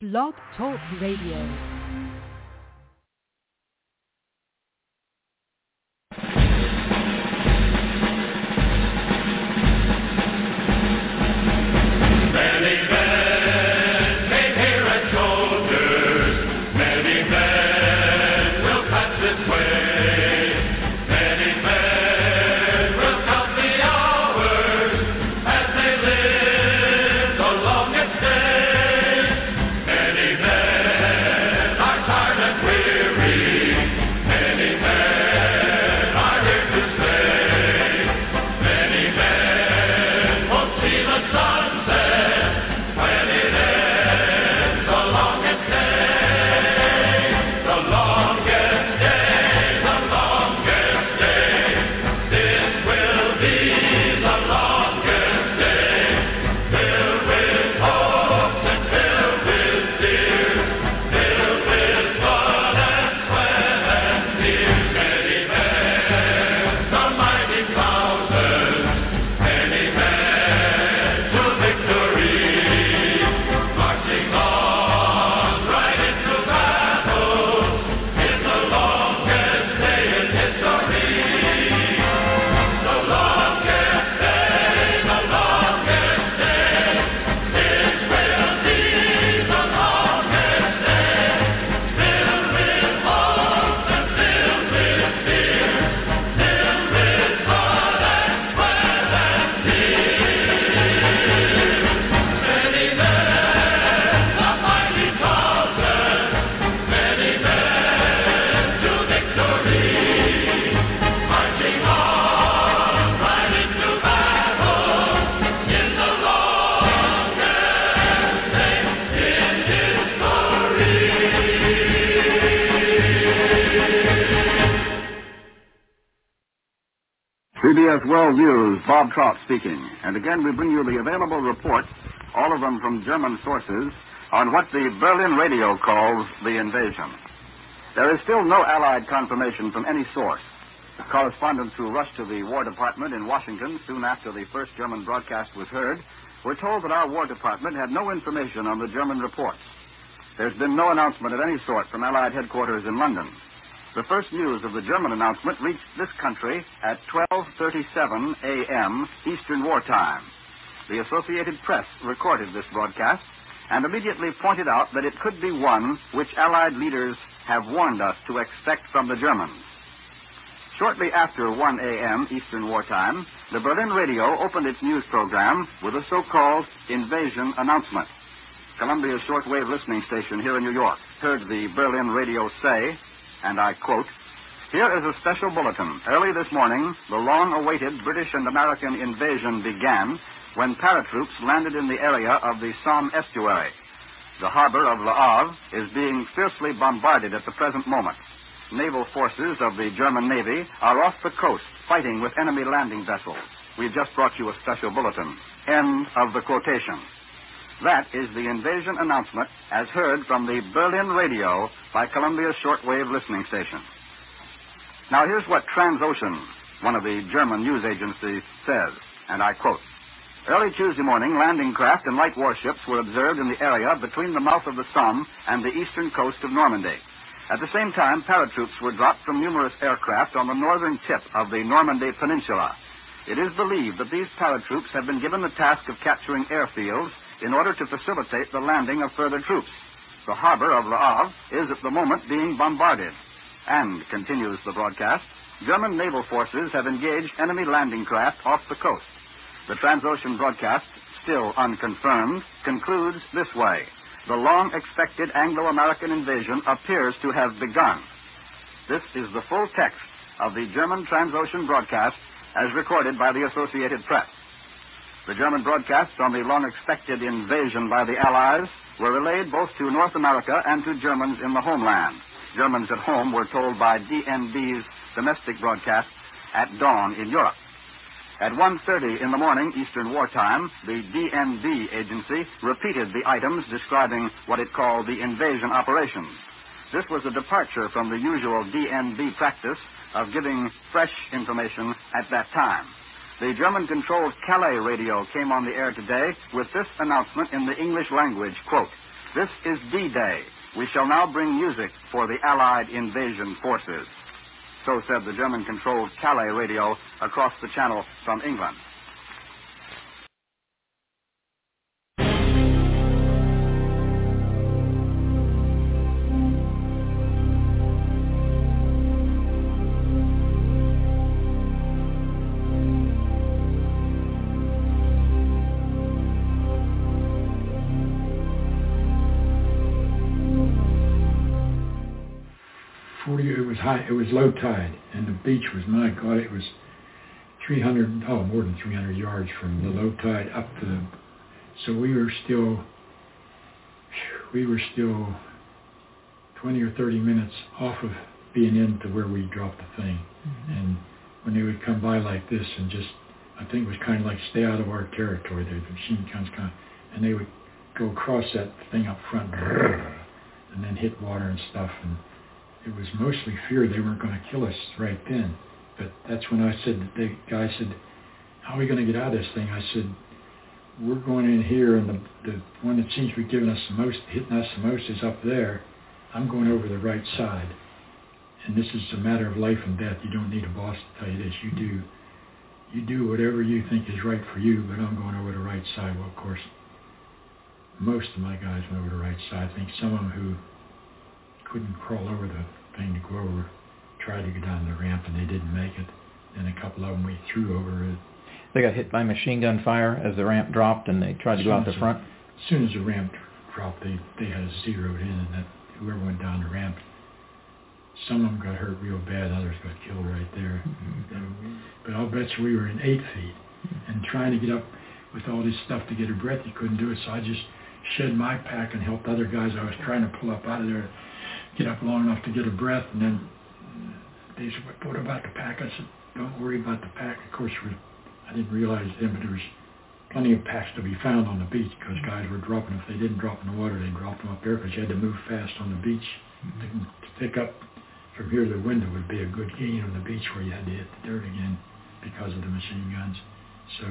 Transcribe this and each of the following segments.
Blog Talk Radio. CBS World News, Bob Trout speaking. And again, we bring you the available reports, all of them from German sources, on what the Berlin radio calls the invasion. There is still no Allied confirmation from any source. The correspondents who rushed to the War Department in Washington soon after the first German broadcast was heard were told that our War Department had no information on the German reports. There's been no announcement of any sort from Allied headquarters in London. The first news of the German announcement reached this country at 12:37 a.m. Eastern Wartime. The Associated Press recorded this broadcast and immediately pointed out that it could be one which Allied leaders have warned us to expect from the Germans. Shortly after 1 a.m. Eastern Wartime, the Berlin radio opened its news program with a so-called invasion announcement. Columbia's shortwave listening station here in New York heard the Berlin radio say, and I quote, "Here is a special bulletin. Early this morning, the long-awaited British and American invasion began when paratroops landed in the area of the Somme estuary. The harbor of Le Havre is being fiercely bombarded at the present moment. Naval forces of the German Navy are off the coast fighting with enemy landing vessels. We've just brought you a special bulletin." End of the quotation. That is the invasion announcement as heard from the Berlin radio by Columbia's shortwave listening station. Now here's what Transocean, one of the German news agencies, says, and I quote, "Early Tuesday morning, landing craft and light warships were observed in the area between the mouth of the Somme and the eastern coast of Normandy. At the same time, paratroops were dropped from numerous aircraft on the northern tip of the Normandy Peninsula. It is believed that these paratroops have been given the task of capturing airfields in order to facilitate the landing of further troops. The harbor of Le Havre is at the moment being bombarded." And, continues the broadcast, German naval forces have engaged enemy landing craft off the coast. The Transocean broadcast, still unconfirmed, concludes this way: "The long-expected Anglo-American invasion appears to have begun." This is the full text of the German Transocean broadcast as recorded by the Associated Press. The German broadcasts on the long-expected invasion by the Allies were relayed both to North America and to Germans in the homeland. Germans at home were told by DNB's domestic broadcasts at dawn in Europe. At 1:30 in the morning Eastern Wartime, the DNB agency repeated the items describing what it called the invasion operations. This was a departure from the usual DNB practice of giving fresh information at that time. The German-controlled Calais radio came on the air today with this announcement in the English language, quote, This is D-Day. We shall now bring music for the Allied invasion forces. So said the German-controlled Calais radio across the channel from England. It was high. It was low tide, and the beach was, my God, it was more than 300 yards from the low tide up to the. So we were still 20 or 30 minutes off of being into where we dropped the thing. Mm-hmm. And when they would come by like this and just, I think it was kind of like stay out of our territory. The machine guns and they would go across that thing up front and then hit water and stuff. And it was mostly fear they weren't going to kill us right then. But that's when I said, the guy said, how are we going to get out of this thing? I said, we're going in here, and the one that seems to be giving us the most, hitting us the most is up there. I'm going over the right side. And this is a matter of life and death. You don't need a boss to tell you this. You do whatever you think is right for you, but I'm going over the right side. Well, of course, most of my guys went over the right side. I think some of them who couldn't crawl over the thing to go over tried to go down the ramp, and they didn't make it. And a couple of them we threw over it. They got hit by machine gun fire as the ramp dropped, and they tried to go out the front? As soon as the ramp dropped, they had us zeroed in, and that whoever went down the ramp, some of them got hurt real bad, others got killed right there. Mm-hmm. But I'll bet you we were in 8 feet, and trying to get up with all this stuff to get a breath, you couldn't do it, so I just shed my pack and helped other guys I was trying to pull up out of there, get up long enough to get a breath, and then they said, what about the pack? I said, don't worry about the pack. Of course, I didn't realize then, but there was plenty of packs to be found on the beach because guys were dropping. If they didn't drop in the water, they dropped them up there because you had to move fast on the beach. Mm-hmm. To pick up from here to the window would be a good gain on the beach where you had to hit the dirt again because of the machine guns. So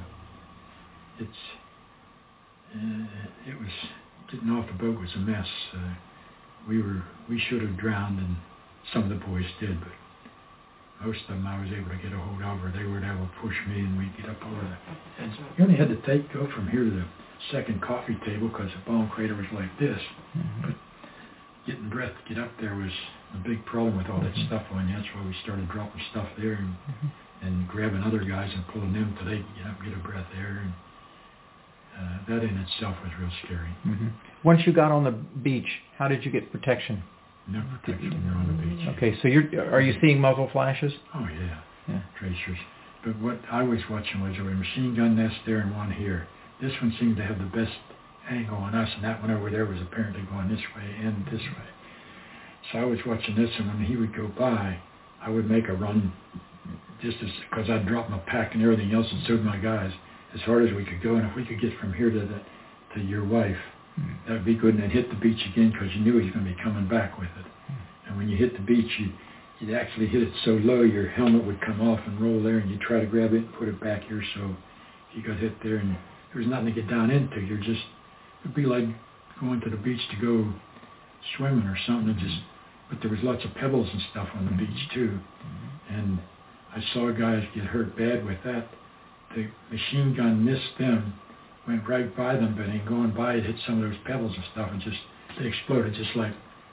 it was, getting off the boat was a mess. We should have drowned, and some of the boys did, but most of them I was able to get a hold of, or they were able to push me, and we'd get up over the. And you only had to go from here to the second coffee table because the bomb crater was like this. Mm-hmm. But getting breath to get up there was a big problem with all that stuff on you. That's why we started dropping stuff there and grabbing other guys and pulling them till they get a breath there. And that in itself was real scary. Mm-hmm. Once you got on the beach, how did you get protection? No protection. You're on the beach. Okay, so are you seeing muzzle flashes? Oh yeah, tracers. But what I was watching was there was a machine gun nest there and one here. This one seemed to have the best angle on us, and that one over there was apparently going this way and this way. So I was watching this, and when he would go by, I would make a run, just because I'd drop my pack and everything else, and so did my guys, as hard as we could go. And if we could get from here to your wife, that would be good, and then hit the beach again because you knew he was going to be coming back with it. And when you hit the beach, you'd actually hit it so low your helmet would come off and roll there, and you'd try to grab it and put it back here. So if you got hit there and there was nothing to get down into, it'd be like going to the beach to go swimming or something. But there was lots of pebbles and stuff on the beach too. And I saw guys get hurt bad with that. The machine gun missed them, went right by them, but in going by it hit some of those pebbles and stuff, and they exploded just like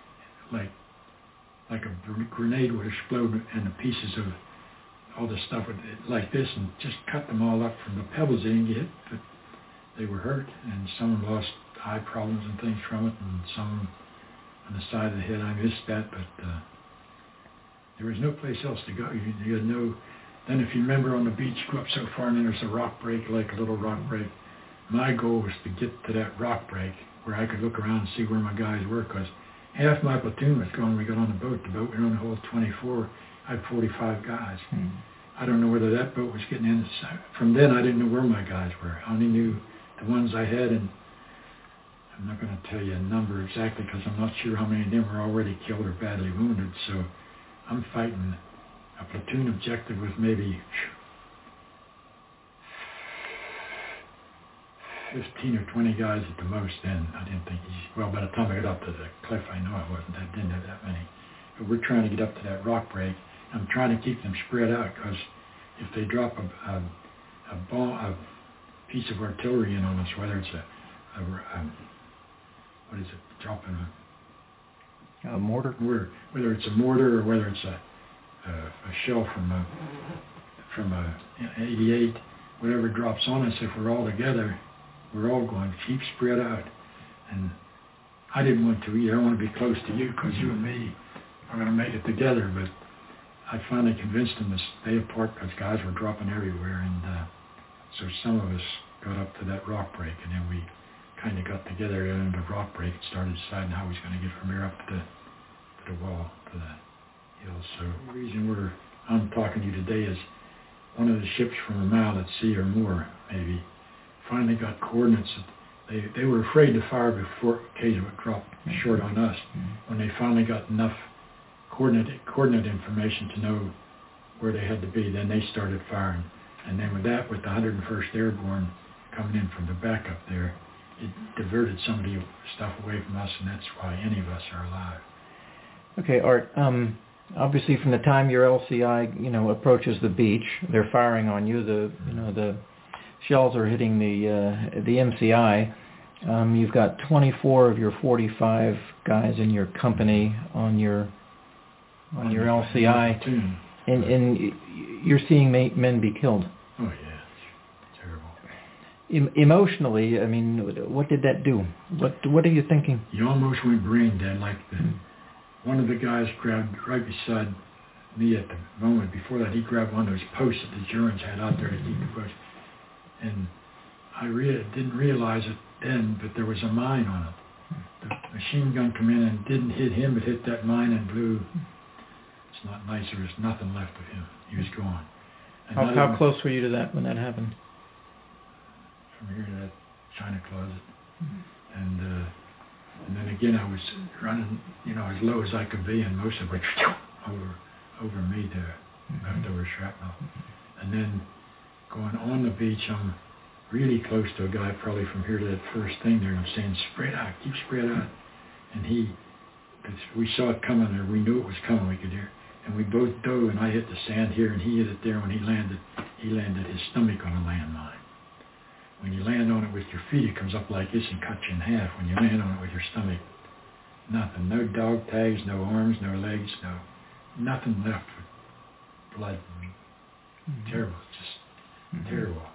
a grenade would explode, and the pieces of all the stuff would, like this, and just cut them all up from the pebbles they didn't get, but they were hurt, and some lost eye problems and things from it, and some on the side of the head. I missed that, but there was no place else to go. You had no. Then if you remember on the beach, you go up so far, and then there's a rock break, like a little rock break. My goal was to get to that rock break where I could look around and see where my guys were, because half my platoon was gone when we got on the boat. The boat, we were on the whole 24. I had 45 guys. I don't know whether that boat was getting in. From then, I didn't know where my guys were. I only knew the ones I had, and I'm not going to tell you a number exactly because I'm not sure how many of them were already killed or badly wounded. So I'm fighting a platoon objective with maybe 15 or 20 guys at the most then. I didn't think well, by the time I got up to the cliff, I know I didn't have that many. But we're trying to get up to that rock break. I'm trying to keep them spread out because if they drop a piece of artillery in on us, whether it's dropping a mortar? Whether it's a mortar or whether it's a shell from a 88, whatever drops on us, if we're all together, we're all going to keep spread out. And I didn't want to either. I want to be close to you because you and me are going to make it together. But I finally convinced them to stay apart because guys were dropping everywhere. And so some of us got up to that rock break, and then we kind of got together at the rock break and started deciding how we was going to get from here up to the wall, to the hill. So the reason I'm talking to you today is one of the ships from a mile at sea or more, maybe, finally got coordinates. They were afraid to fire before Cage would drop short on us. When they finally got enough coordinate information to know where they had to be, then they started firing. And then with the 101st Airborne coming in from the back up there, it diverted some of the stuff away from us, and that's why any of us are alive. Okay, Art. Obviously, from the time your LCI, approaches the beach, they're firing on you. The shells are hitting the MCI. You've got 24 of your 45 guys in your company on your LCI, and you're seeing men be killed. Oh yeah, it's terrible. Emotionally, I mean, what did that do? What are you thinking? You almost went brain dead. Like one of the guys grabbed right beside me at the moment before that. He grabbed one of those posts that the Germans had out there to keep the push. And I didn't realize it then, but there was a mine on it. The machine gun came in and didn't hit him, but hit that mine and blew. It's not nice. There was nothing left of him. He was gone. How close were you to that when that happened? From here to that china closet. And then again, I was running, as low as I could be, and most of it over me there, leftover shrapnel. And then going on the beach, I'm really close to a guy, probably from here to that first thing there, and I'm saying, spread out, keep spread out. And we saw it coming there, we knew it was coming, we could hear. And we both dove, and I hit the sand here, and he hit it there. When he landed his stomach on a landmine. When you land on it with your feet, it comes up like this and cuts you in half. When you land on it with your stomach, nothing. No dog tags, no arms, no legs, nothing left with blood. Terrible, just terrible.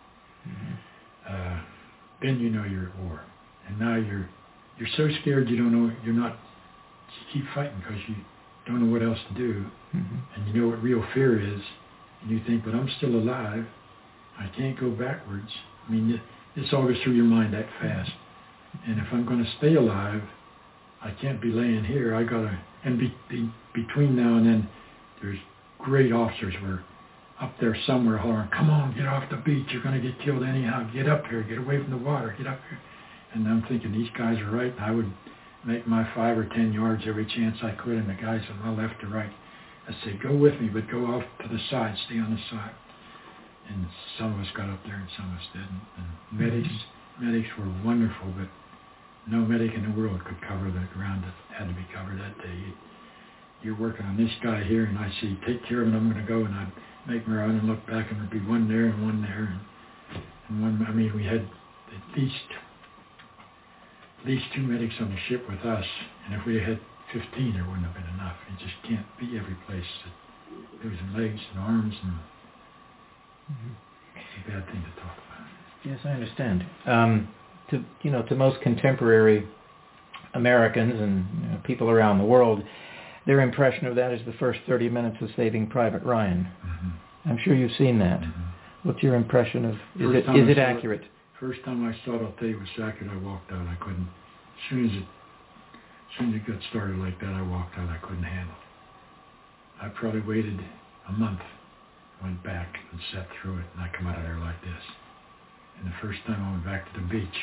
Then you know you're at war. And now you're so scared you don't know, you keep fighting because you don't know what else to do. And you know what real fear is. And you think, but I'm still alive. I can't go backwards. I mean, this all goes through your mind that fast. And if I'm going to stay alive, I can't be laying here. I got to, and between now and then, there's great officers were up there somewhere hollering, come on, get off the beach. You're going to get killed anyhow. Get up here. Get away from the water. Get up here. And I'm thinking, these guys are right. I would make my 5 or 10 yards every chance I could, and the guys on my left or right, I said, go with me, but go off to the side. Stay on the side. And some of us got up there and some of us didn't. And medics were wonderful, but no medic in the world could cover the ground that had to be covered that day. You're working on this guy here, and I see, take care of it, I'm going to go, and I'd make me around and look back, and there'd be one there and one there. And one, we had at least 2 medics on the ship with us, and if we had 15, there wouldn't have been enough. You just can't be every place. There was legs and arms, and it's a bad thing to talk about. Yes, I understand. To most contemporary Americans and people around the world, their impression of that is the first 30 minutes of Saving Private Ryan. I'm sure you've seen that. What's your impression of? Is it accurate? First time I saw it, I'll tell you it was accurate. I walked out. I couldn't. As soon as it got started like that, I walked out. I couldn't handle it. I probably waited a month. Went back and sat through it, and I come out of there like this. And the first time I went back to the beach,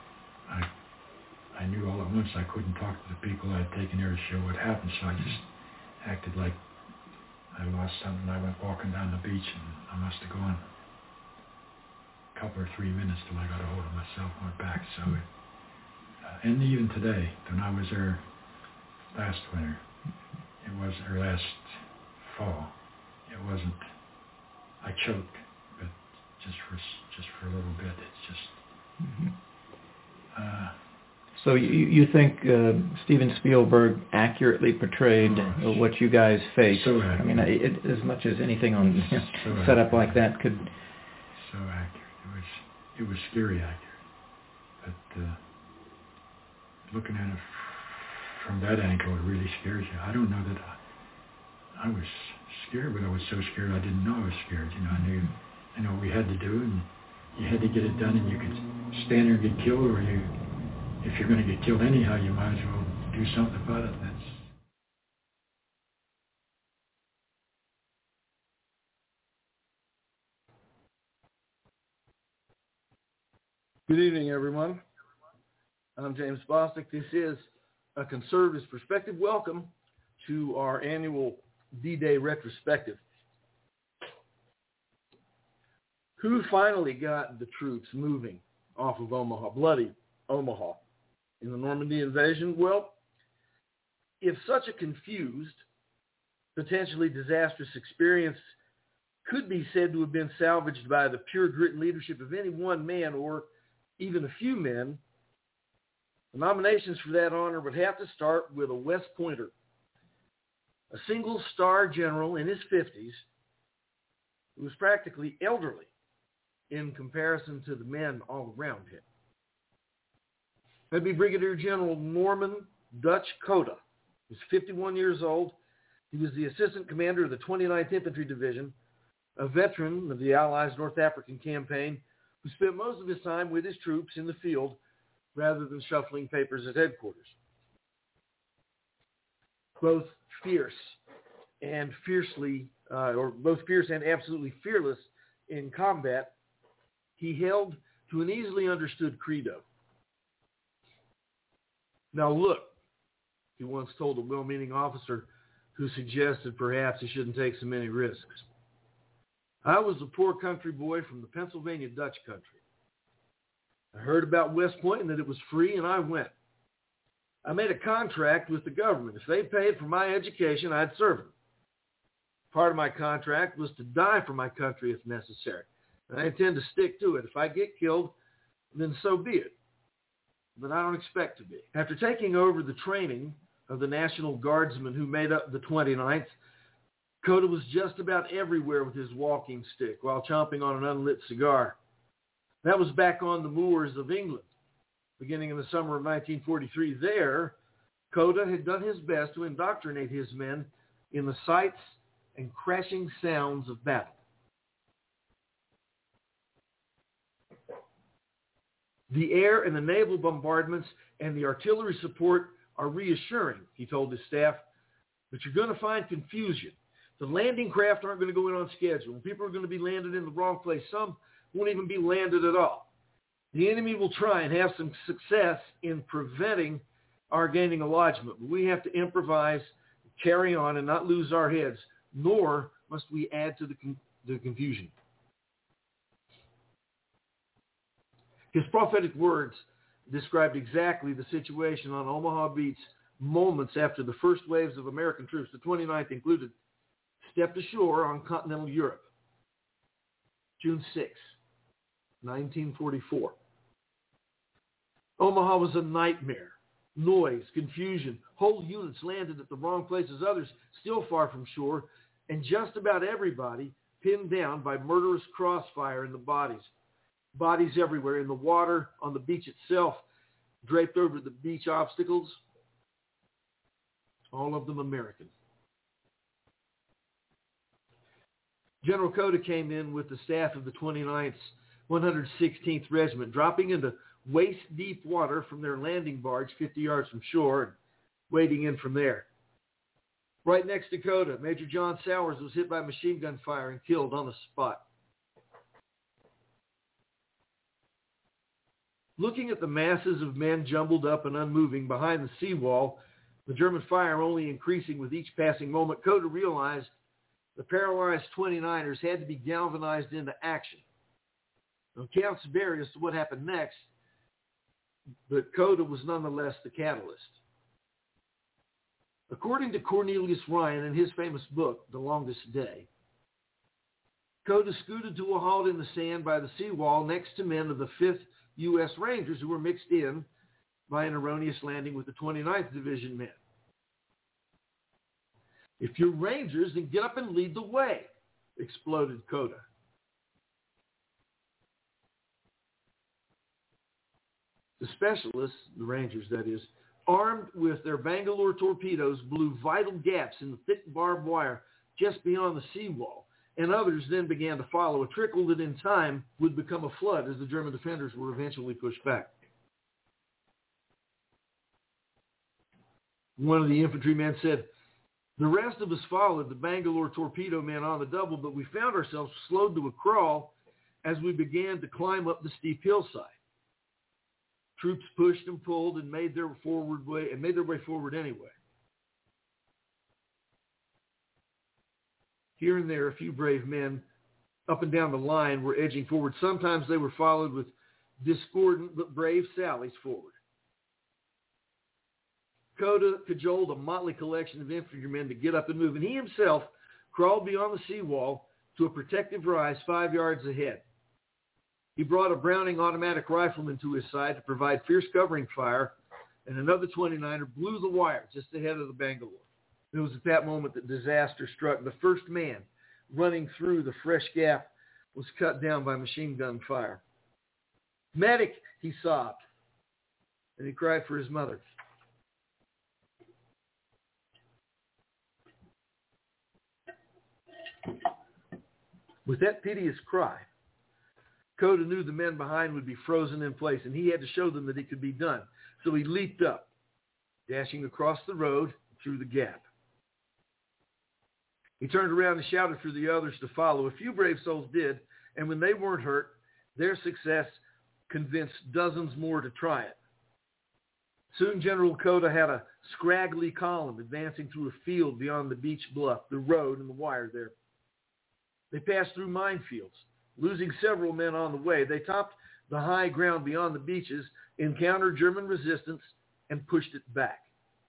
I knew all at once I couldn't talk to the people I had taken there to show what happened, so I just acted like I lost something. I went walking down the beach, and I must have gone a couple or 3 minutes till I got a hold of myself and went back. So, and even today, when I was there last winter, or last fall, it wasn't, I choked, but just for a little bit. It's just, So you think Steven Spielberg accurately portrayed what you guys faced? So I mean, as much as anything on set up like that could. So accurate. It was scary accurate. But looking at it from that angle, it really scares you. I don't know that I was scared, but I was so scared I didn't know I was scared. I knew what we had to do, and you had to get it done, and you could stand there and get killed, or if you're going to get killed anyhow, you might as well do something about it. Good evening, everyone. I'm James Bostic. This is A Conservative's Perspective. Welcome to our annual D-Day retrospective. Who finally got the troops moving off of Omaha, bloody Omaha, in the Normandy invasion? Well, if such a confused, potentially disastrous experience could be said to have been salvaged by the pure grit and leadership of any one man or even a few men, the nominations for that honor would have to start with a West Pointer, a single-star general in his 50s who was practically elderly in comparison to the men all around him. That'd be Brigadier General Norman Dutch Coda. He was 51 years old. He was the assistant commander of the 29th Infantry Division, a veteran of the Allies' North African campaign, who spent most of his time with his troops in the field rather than shuffling papers at headquarters. Both fierce and absolutely fearless in combat, he held to an easily understood credo. Now look, he once told a well-meaning officer who suggested perhaps he shouldn't take so many risks. I was a poor country boy from the Pennsylvania Dutch country. I heard about West Point and that it was free, and I went. I made a contract with the government. If they paid for my education, I'd serve them. Part of my contract was to die for my country if necessary. And I intend to stick to it. If I get killed, then so be it. But I don't expect to be. After taking over the training of the National Guardsmen who made up the 29th, Coda was just about everywhere with his walking stick while chomping on an unlit cigar. That was back on the moors of England. Beginning in the summer of 1943, there, Coda had done his best to indoctrinate his men in the sights and crashing sounds of battle. The air and the naval bombardments and the artillery support are reassuring, he told his staff, but you're going to find confusion. The landing craft aren't going to go in on schedule. People are going to be landed in the wrong place. Some won't even be landed at all. The enemy will try and have some success in preventing our gaining a lodgment. But we have to improvise, carry on, and not lose our heads, nor must we add to the confusion. His prophetic words described exactly the situation on Omaha Beach moments after the first waves of American troops, the 29th included, stepped ashore on continental Europe. June 6, 1944. Omaha was a nightmare. Noise, confusion, whole units landed at the wrong places, others still far from shore, and just about everybody pinned down by murderous crossfire in the bodies. Bodies everywhere, in the water, on the beach itself, draped over the beach obstacles, all of them American. General Coda came in with the staff of the 29th 116th Regiment, dropping into waist-deep water from their landing barge 50 yards from shore and wading in from there. Right next to Coda, Major John Sowers was hit by machine gun fire and killed on the spot. Looking at the masses of men jumbled up and unmoving behind the seawall, the German fire only increasing with each passing moment, Coda realized the paralyzed 29ers had to be galvanized into action. Accounts vary as to what happened next, but Cota was nonetheless the catalyst. According to Cornelius Ryan in his famous book, The Longest Day, Cota scooted to a halt in the sand by the seawall next to men of the 5th U.S. Rangers who were mixed in by an erroneous landing with the 29th Division men. "If you're Rangers, then get up and lead the way," exploded Cota. The specialists, the Rangers that is, armed with their Bangalore torpedoes, blew vital gaps in the thick barbed wire just beyond the seawall, and others then began to follow, a trickle that in time would become a flood as the German defenders were eventually pushed back. One of the infantrymen said, "The rest of us followed the Bangalore torpedo men on the double, but we found ourselves slowed to a crawl as we began to climb up the steep hillside. Troops pushed and pulled and made their way forward anyway." Here and there, a few brave men up and down the line were edging forward. Sometimes they were followed with discordant but brave sallies forward. Cota cajoled a motley collection of infantrymen to get up and move, and he himself crawled beyond the seawall to a protective rise 5 yards ahead. He brought a Browning automatic rifleman to his side to provide fierce covering fire, and another 29er blew the wire just ahead of the Bangalore. It was at that moment that disaster struck. The first man running through the fresh gap was cut down by machine gun fire. "Medic," he sobbed, and he cried for his mother. With that piteous cry, Cota knew the men behind would be frozen in place, and he had to show them that it could be done. So he leaped up, dashing across the road through the gap. He turned around and shouted for the others to follow. A few brave souls did, and when they weren't hurt, their success convinced dozens more to try it. Soon General Cota had a scraggly column advancing through a field beyond the beach bluff, the road, and the wire there. They passed through minefields, losing several men on the way. They topped the high ground beyond the beaches, encountered German resistance, and pushed it back.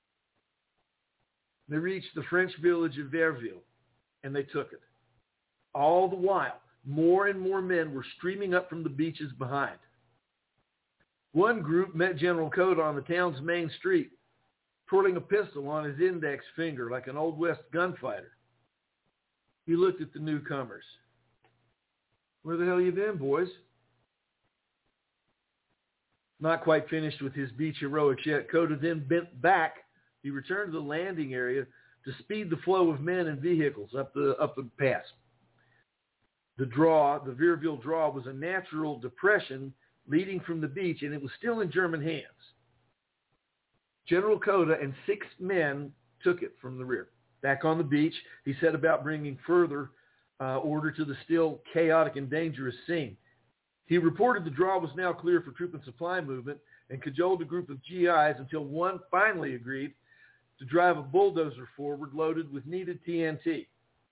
They reached the French village of Verville, and they took it. All the while, more and more men were streaming up from the beaches behind. One group met General Cota on the town's main street, twirling a pistol on his index finger like an Old West gunfighter. He looked at the newcomers. "Where the hell you been, boys?" Not quite finished with his beach heroics yet, Cota then bent back. He returned to the landing area to speed the flow of men and vehicles up the pass. The Verville draw, was a natural depression leading from the beach, and it was still in German hands. General Cota and 6 men took it from the rear. Back on the beach, he set about bringing further order to the still chaotic and dangerous scene. He reported the draw was now clear for troop and supply movement and cajoled a group of GIs until one finally agreed to drive a bulldozer forward loaded with needed TNT.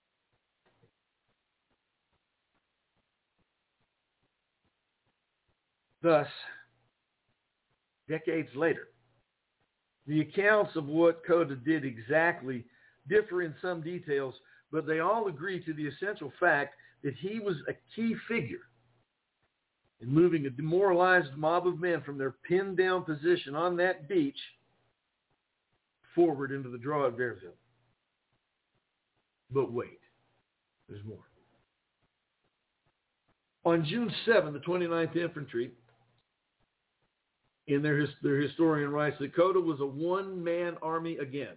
Thus, decades later, the accounts of what Cota did exactly differ in some details, but they all agree to the essential fact that he was a key figure in moving a demoralized mob of men from their pinned down position on that beach forward into the draw at Verville. But wait, there's more. On June 7, the 29th Infantry, in their historian writes that Cota was a one-man army again.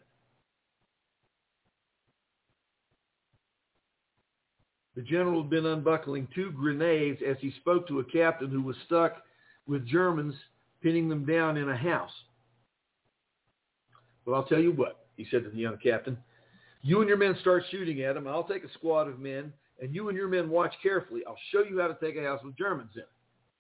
The general had been unbuckling 2 grenades as he spoke to a captain who was stuck with Germans pinning them down in a house. "Well, I'll tell you what," he said to the young captain. "You and your men start shooting at them. I'll take a squad of men, and you and your men watch carefully. I'll show you how to take a house with Germans in it."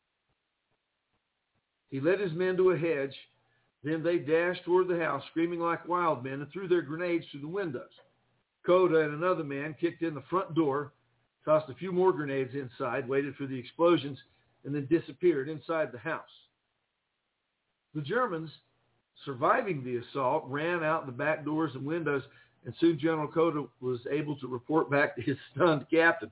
He led his men to a hedge. Then they dashed toward the house, screaming like wild men, and threw their grenades through the windows. Cota and another man kicked in the front door, tossed a few more grenades inside, waited for the explosions, and then disappeared inside the house. The Germans, surviving the assault, ran out the back doors and windows, and soon General Cota was able to report back to his stunned captain.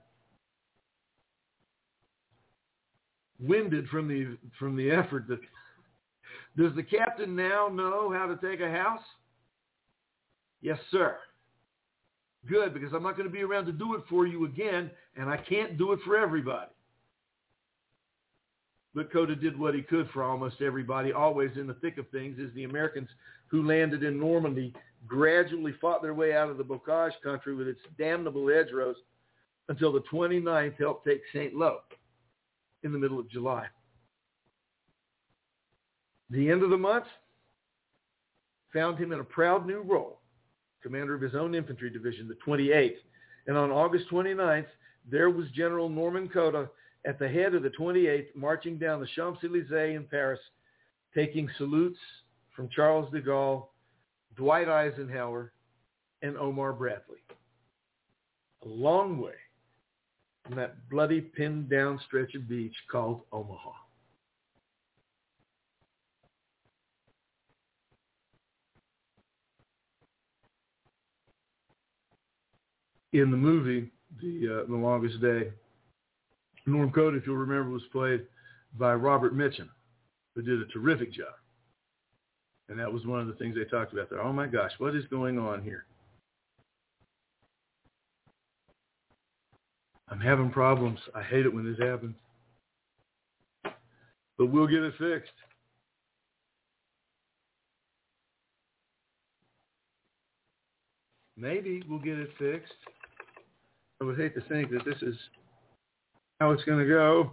Winded from the effort, does the captain now know how to take a house? Yes, sir. Good, because I'm not going to be around to do it for you again, and I can't do it for everybody. But Cota did what he could for almost everybody, always in the thick of things, as the Americans who landed in Normandy gradually fought their way out of the Bocage country with its damnable hedgerows until the 29th helped take St. Lo in the middle of July. The end of the month found him in a proud new role, commander of his own infantry division, the 28th. And on August 29th, there was General Norman Cota at the head of the 28th, marching down the Champs-Élysées in Paris, taking salutes from Charles de Gaulle, Dwight Eisenhower, and Omar Bradley. A long way from that bloody pinned-down stretch of beach called Omaha. In the movie, The Longest Day, Norm Cota, if you'll remember, was played by Robert Mitchum, who did a terrific job. And that was one of the things they talked about there. Oh my gosh, what is going on here? I'm having problems. I hate it when this happens. But we'll get it fixed. Maybe we'll get it fixed. I would hate to think that this is how it's going to go.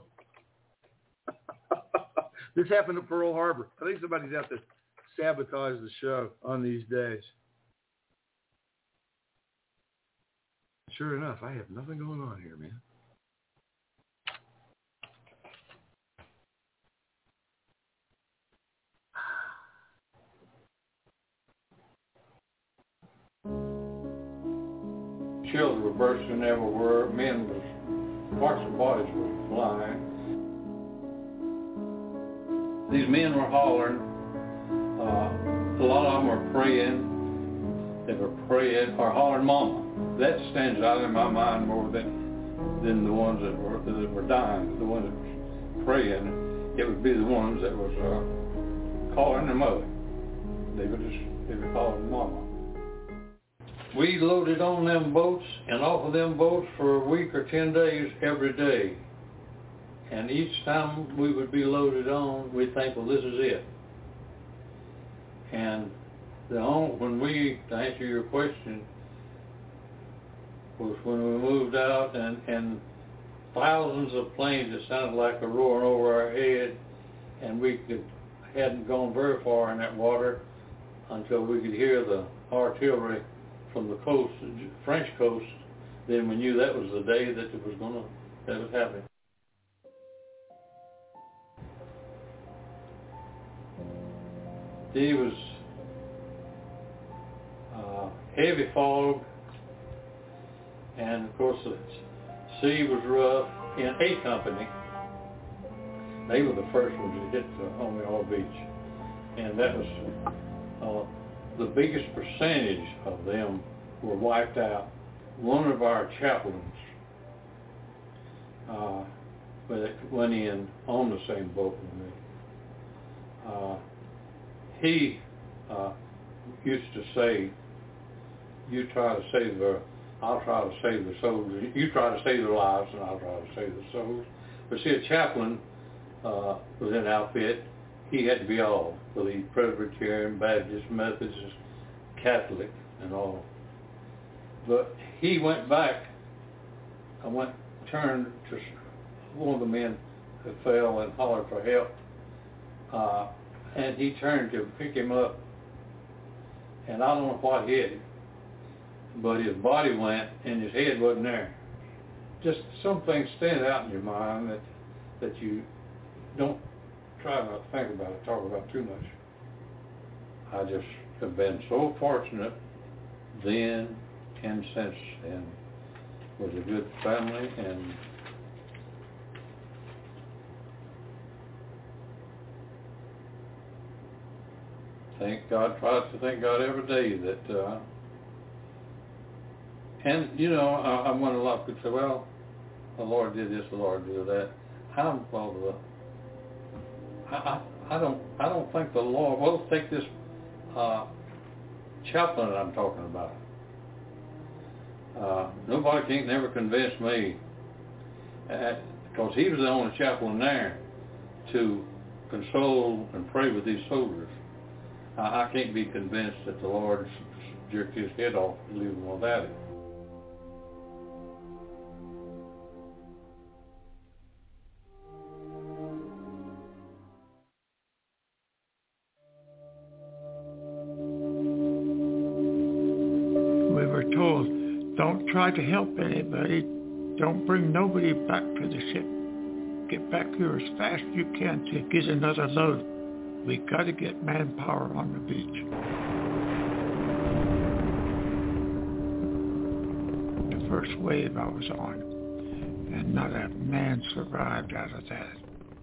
This happened at Pearl Harbor. I think somebody's out to sabotage the show on these days. Sure enough, I have nothing going on here, man. Children were bursting everywhere. Men was, parts of bodies were flying. These men were hollering. A lot of them were praying. They were praying or hollering "Mama." That stands out in my mind more than the ones that were dying. The ones that were praying, it would be the ones that was calling their mother. They were calling "Mama." We loaded on them boats and off of them boats for a week or 10 days every day. And each time we would be loaded on, we'd think, well, this is it. And to answer your question, was when we moved out and thousands of planes that sounded like a roaring over our head, and we hadn't gone very far in that water until we could hear the artillery from the coast, the French coast. Then we knew that was the day that was happening. It was heavy fog, and of course the sea was rough. In A Company, they were the first ones to hit the Omaha Beach, and that was the biggest percentage of them were wiped out. One of our chaplains went in on the same boat with me. He used to say, I'll try to save the souls. You try to save their lives, and I'll try to save the souls. But see, a chaplain was in an outfit. He had to be all, believe Presbyterian, Baptist, Methodist, Catholic, and all. But he went back and turned to one of the men that fell and hollered for help. And he turned to pick him up, and I don't know what hit him, but his body went and his head wasn't there. Just some things stand out in your mind that you don't try not to think about it, talk about too much. I just have been so fortunate then and since then with a good family, and thank God, try to thank God every day that, and you know, I wonder a lot of people say, well, the Lord did this, the Lord did that. I don't think the Lord, well, let's take this chaplain that I'm talking about. Nobody can't never convince me, because he was the only chaplain there to console and pray with these soldiers. I can't be convinced that the Lord jerked his head off and leave him without it. We were told, don't try to help anybody. Don't bring nobody back to the ship. Get back here as fast as you can to get another load. We got to get manpower on the beach. The first wave I was on, and not a man survived out of that.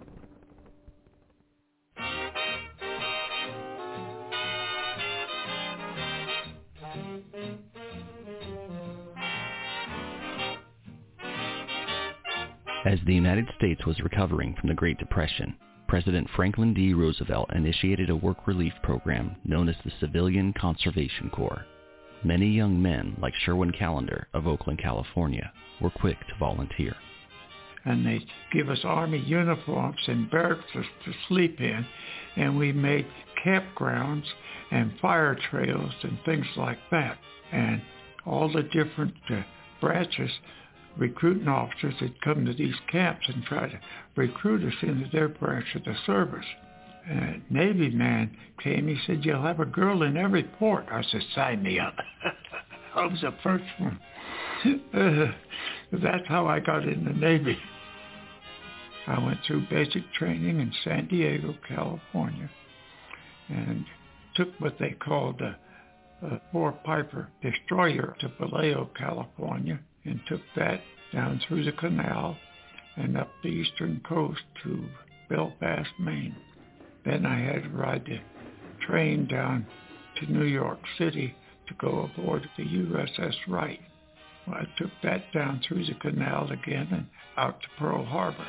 As the United States was recovering from the Great Depression, President Franklin D. Roosevelt initiated a work relief program known as the Civilian Conservation Corps. Many young men, like Sherwin Callender of Oakland, California, were quick to volunteer. And they give us Army uniforms and barracks to sleep in, and we made campgrounds and fire trails and things like that. And all the different branches, recruiting officers that come to these camps and try to recruit us into their branch of the service. And a Navy man came, he said, you'll have a girl in every port. I said, sign me up. I was the first one. That's how I got in the Navy. I went through basic training in San Diego, California, and took what they called a four-piper destroyer to Vallejo, California, and took that down through the canal and up the eastern coast to Belfast, Maine. Then I had to ride the train down to New York City to go aboard the USS Wright. Well, I took that down through the canal again and out to Pearl Harbor.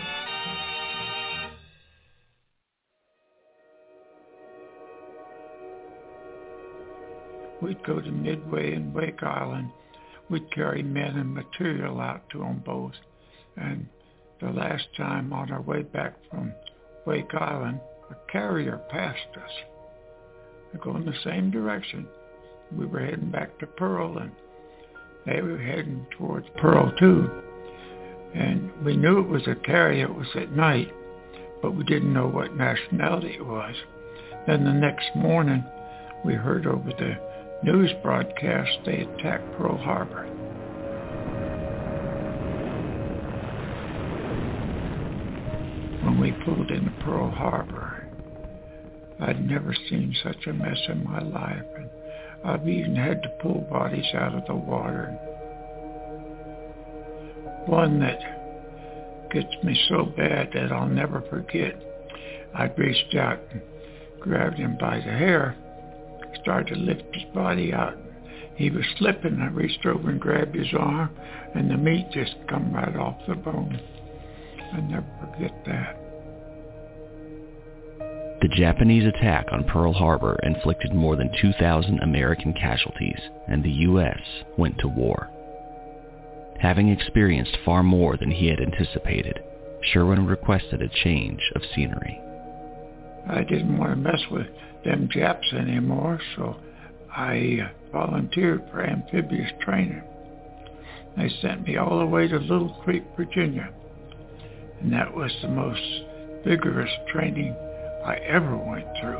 We'd go to Midway and Wake Island. We'd carry men and material out to them both. And the last time on our way back from Wake Island, a carrier passed us. They're going the same direction. We were heading back to Pearl, and they were heading towards Pearl too. And we knew it was a carrier. It was at night, but we didn't know what nationality it was. Then the next morning, we heard over the news broadcast they attacked Pearl Harbor. When we pulled into Pearl Harbor, I'd never seen such a mess in my life, and I've even had to pull bodies out of the water. One that gets me so bad that I'll never forget, I reached out and grabbed him by the hair, started to lift his body out. He was slipping. I reached over and grabbed his arm, and the meat just come right off the bone. I'll never forget that. The Japanese attack on Pearl Harbor inflicted more than 2,000 American casualties, and the U.S. went to war. Having experienced far more than he had anticipated, Sherwin requested a change of scenery. I didn't want to mess with them Japs anymore, so I volunteered for amphibious training. They sent me all the way to Little Creek, Virginia, and that was the most vigorous training I ever went through.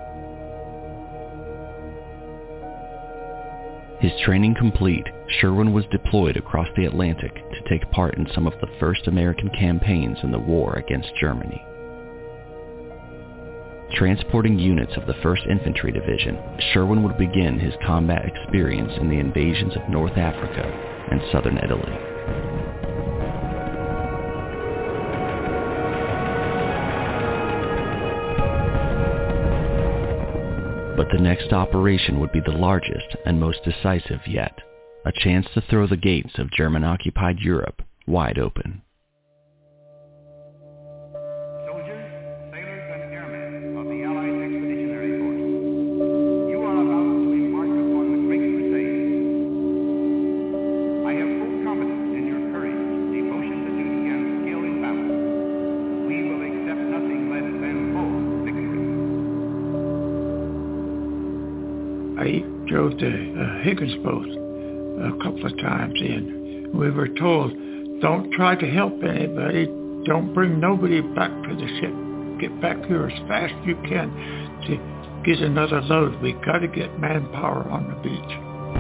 His training complete, Sherwin was deployed across the Atlantic to take part in some of the first American campaigns in the war against Germany. Transporting units of the 1st Infantry Division, Sherwin would begin his combat experience in the invasions of North Africa and southern Italy. But the next operation would be the largest and most decisive yet, a chance to throw the gates of German-occupied Europe wide open. Soldiers, sailors, and airmen of the Allied Expeditionary Force, you are about to embark upon the Great Crusade. I have full confidence in your courage, devotion to duty, and skill in battle. We will accept nothing less than full victory. I drove the Higgins boat a couple of times, and we were told, don't try to help anybody, don't bring nobody back to the ship. Get back here as fast as you can to get another load. We got to get manpower on the beach.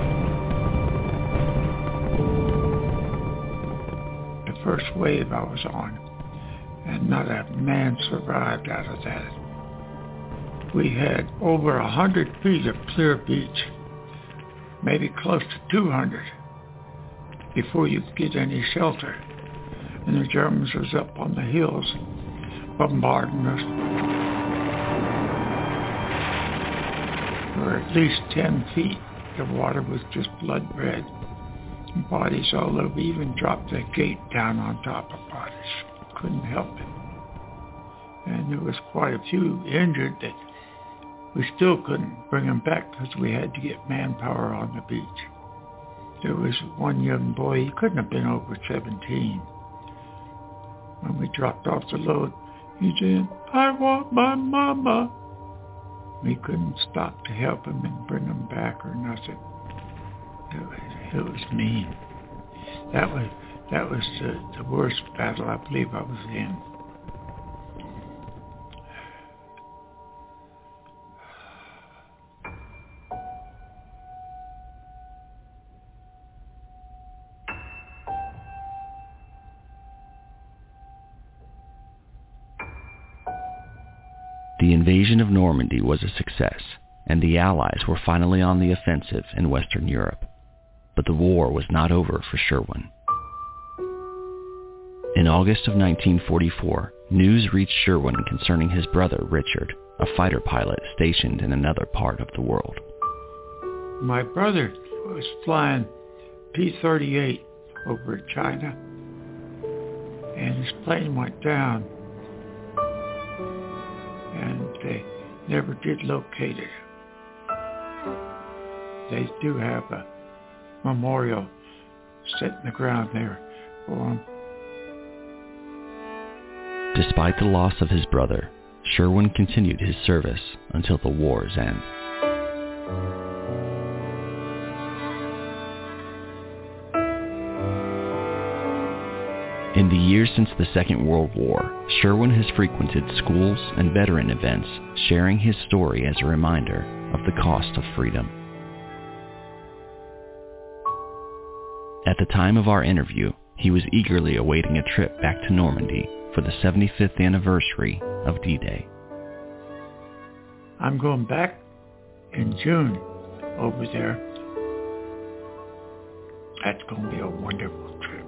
The first wave I was on, and not a man survived out of that. We had over 100 feet of clear beach, maybe close to 200, before you could get any shelter. And the Germans was up on the hills bombarding us for at least 10 feet. The water was just blood red. And bodies all over, even dropped the gate down on top of bodies. Couldn't help it. And there was quite a few injured that we still couldn't bring them back because we had to get manpower on the beach. There was one young boy, he couldn't have been over 17. When we dropped off the load, he said, I want my mama. We couldn't stop to help him and bring him back or nothing. It was mean. That was the worst battle I believe I was in. The invasion of Normandy was a success, and the Allies were finally on the offensive in Western Europe. But the war was not over for Sherwin. In August of 1944, news reached Sherwin concerning his brother Richard, a fighter pilot stationed in another part of the world. My brother was flying P-38 over China, and his plane went down, and they never did locate it. They do have a memorial set in the ground there for him. Despite the loss of his brother, Sherwin continued his service until the war's end. In the years since the Second World War, Sherwin has frequented schools and veteran events, sharing his story as a reminder of the cost of freedom. At the time of our interview, he was eagerly awaiting a trip back to Normandy for the 75th anniversary of D-Day. I'm going back in June over there. That's going to be a wonderful trip.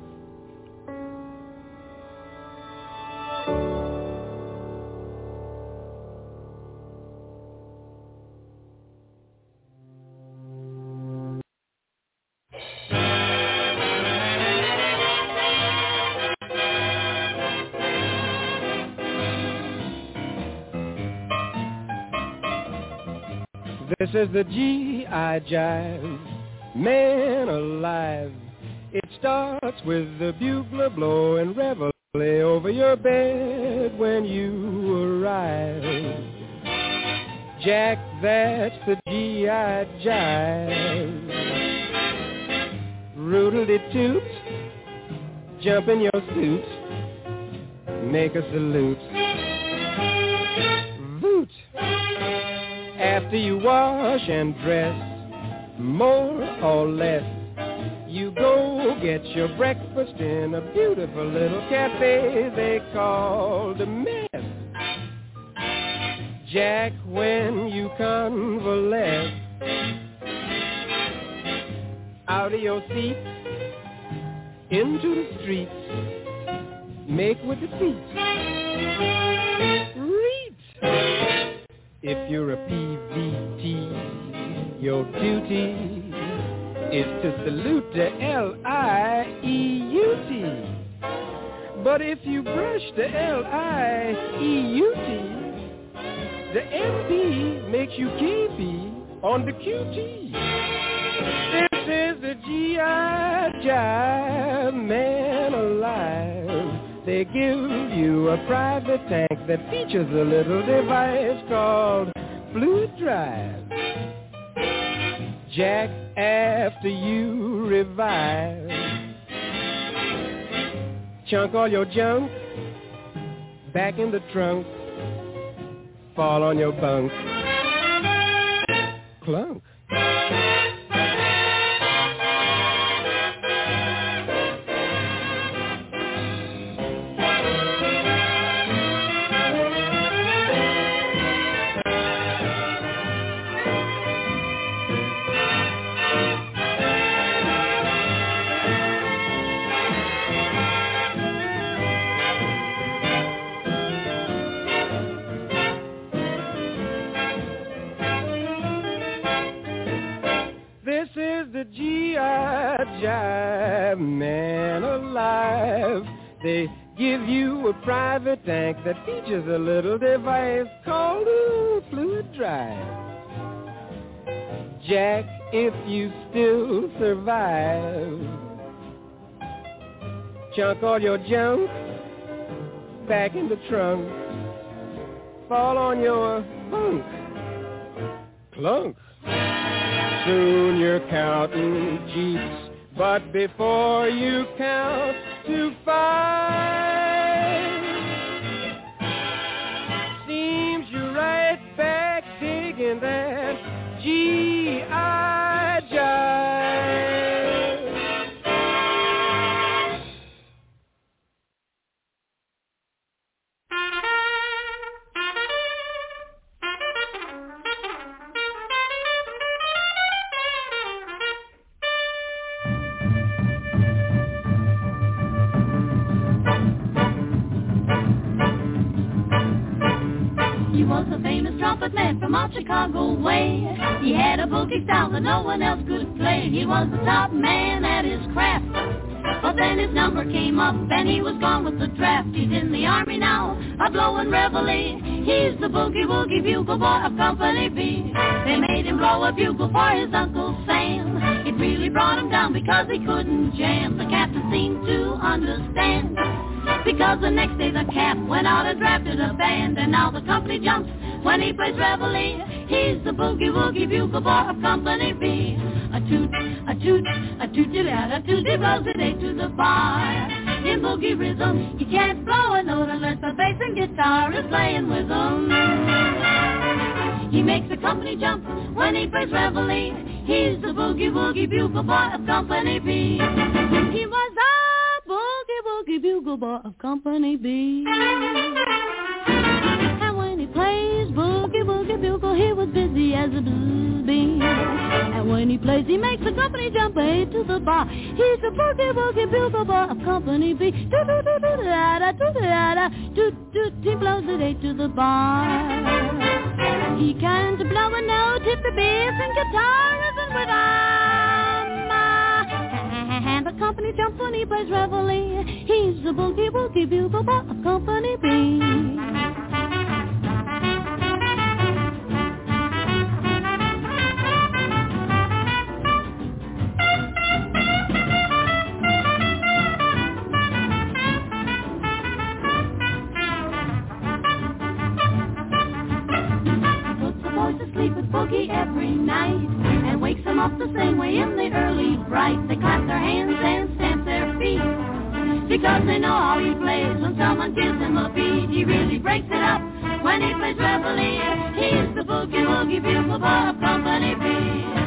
This is the G.I. Jive, man alive. It starts with the bugler blowing reveille over your bed when you arrive. Jack, that's the G.I. Jive. Roodle-de-toot, jump in your suit, make a salute. Voot! After you wash and dress, more or less, you go get your breakfast in a beautiful little cafe they call the Mess. Jack, when you convalesce, out of your seat, into the streets, make with the feet. Reach! If you're a PVT, your duty is to salute the L-I-E-U-T. But if you brush the L-I-E-U-T, the S-P makes you keepy on the QT. This is the G.I. Jive Man Alive. They give you a private tank that features a little device called Fluid Drive. Jack after you revive. Chunk all your junk back in the trunk. Fall on your bunk. Clunk. The G.I. Jive Man Alive. They give you a private tank that features a little device called Fluid Drive. Jack, if you still survive, chunk all your junk back in the trunk. Fall on your bunk. Clunk. Soon you're counting Jeeps, but before you count to 5, seems you're right back digging that G.I. Jive. He was a famous trumpet man from out Chicago way. He had a boogie style that no one else could play. He was the top man at his craft. But then his number came up and he was gone with the draft. He's in the army now, a blowin' reveille. He's the boogie-woogie bugle boy of Company B. They made him blow a bugle for his Uncle Sam. It really brought him down because he couldn't jam. The captain seemed to understand, because the next day the cap went out and drafted a band. And now the company jumps when he plays reveille. He's the boogie-woogie bugle boy of Company B. A toot, a toot, a toot-a-toot, a toot, he blows it eight to the bar. In boogie rhythm, you can't blow a note unless the bass and guitar is playing with him. He makes the company jump when he plays reveille. He's the boogie-woogie bugle boy of Company B. He was the boogie-woogie bugle boy of Company B. And when he plays boogie-woogie bugle, he was busy as a blue bee. And when he plays, he makes the company jump eight to the bar. He's the boogie-woogie bugle boy of Company B. Do-do-do-do-da-da, do-da-da, do-do, he blows it eight to the bar. He can't blow a note if the bass and guitar isn't with him. And the company jumps when he plays reveille. He's the boogie-woogie bugle boy of Company B. Boogie every night and wakes them up the same way in the early bright. They clap their hands and stamp their feet because they know how he plays. When someone gives him a beat, he really breaks it up when he plays reveille. He's the boogie-woogie bugle boy of Company B.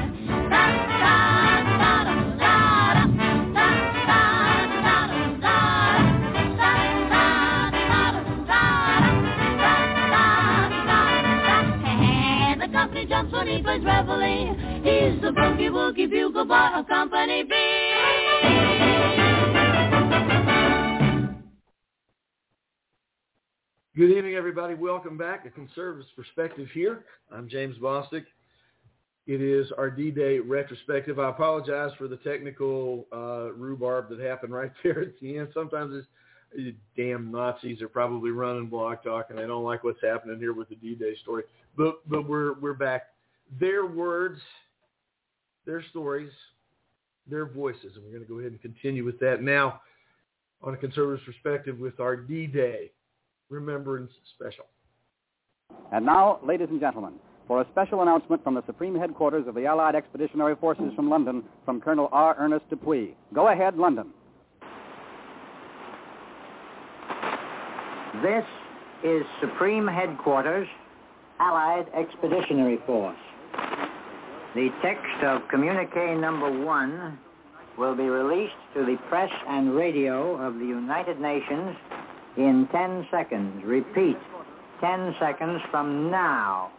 Jumps when he plays reveille. He's the boogie-woogie bugle boy of Company B. Good evening, everybody. Welcome back. A Conservative's Perspective here. I'm James Bostic. It is our D-Day retrospective. I apologize for the technical rhubarb that happened right there at the end. Sometimes it's damn Nazis are probably running Blog Talk, and they don't like what's happening here with the D-Day story. But we're back. Their words, their stories, their voices, and we're going to go ahead and continue with that now on A Conservative's Perspective with our D-Day Remembrance Special. And now, ladies and gentlemen, for a special announcement from the Supreme Headquarters of the Allied Expeditionary Forces from London, from Colonel R. Ernest Dupuy. Go ahead, London. This is Supreme Headquarters, Allied Expeditionary Force. The text of Communique Number 1 will be released to the press and radio of the United Nations in 10 seconds. Repeat, 10 seconds from now.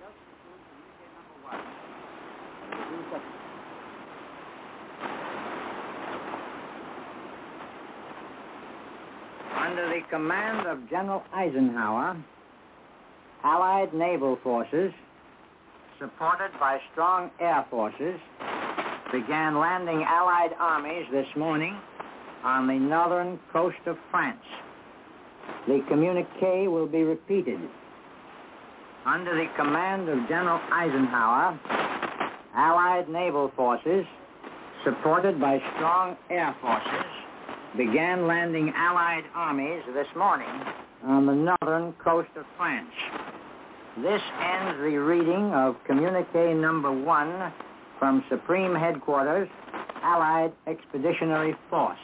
Under the command of General Eisenhower, Allied naval forces, supported by strong air forces, began landing Allied armies this morning on the northern coast of France. The communique will be repeated. Under the command of General Eisenhower, Allied naval forces, supported by strong air forces, began landing Allied armies this morning on the northern coast of France. This ends the reading of Communique Number 1 from Supreme Headquarters, Allied Expeditionary Force.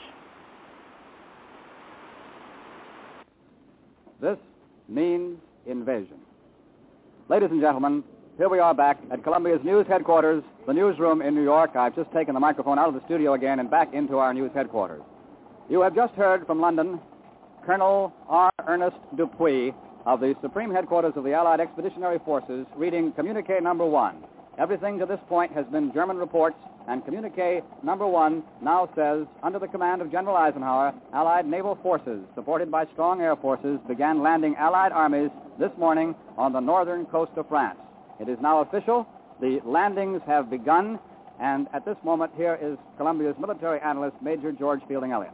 This means invasion. Ladies and gentlemen, here we are back at Columbia's News Headquarters, the newsroom in New York. I've just taken the microphone out of the studio again and back into our news headquarters. You have just heard from London Colonel R. Ernest Dupuy of the Supreme Headquarters of the Allied Expeditionary Forces reading Communique Number 1. Everything to this point has been German reports, and Communique Number 1 now says, under the command of General Eisenhower, Allied naval forces, supported by strong air forces, began landing Allied armies this morning on the northern coast of France. It is now official. The landings have begun, and at this moment, here is Columbia's military analyst, Major George Fielding Elliott.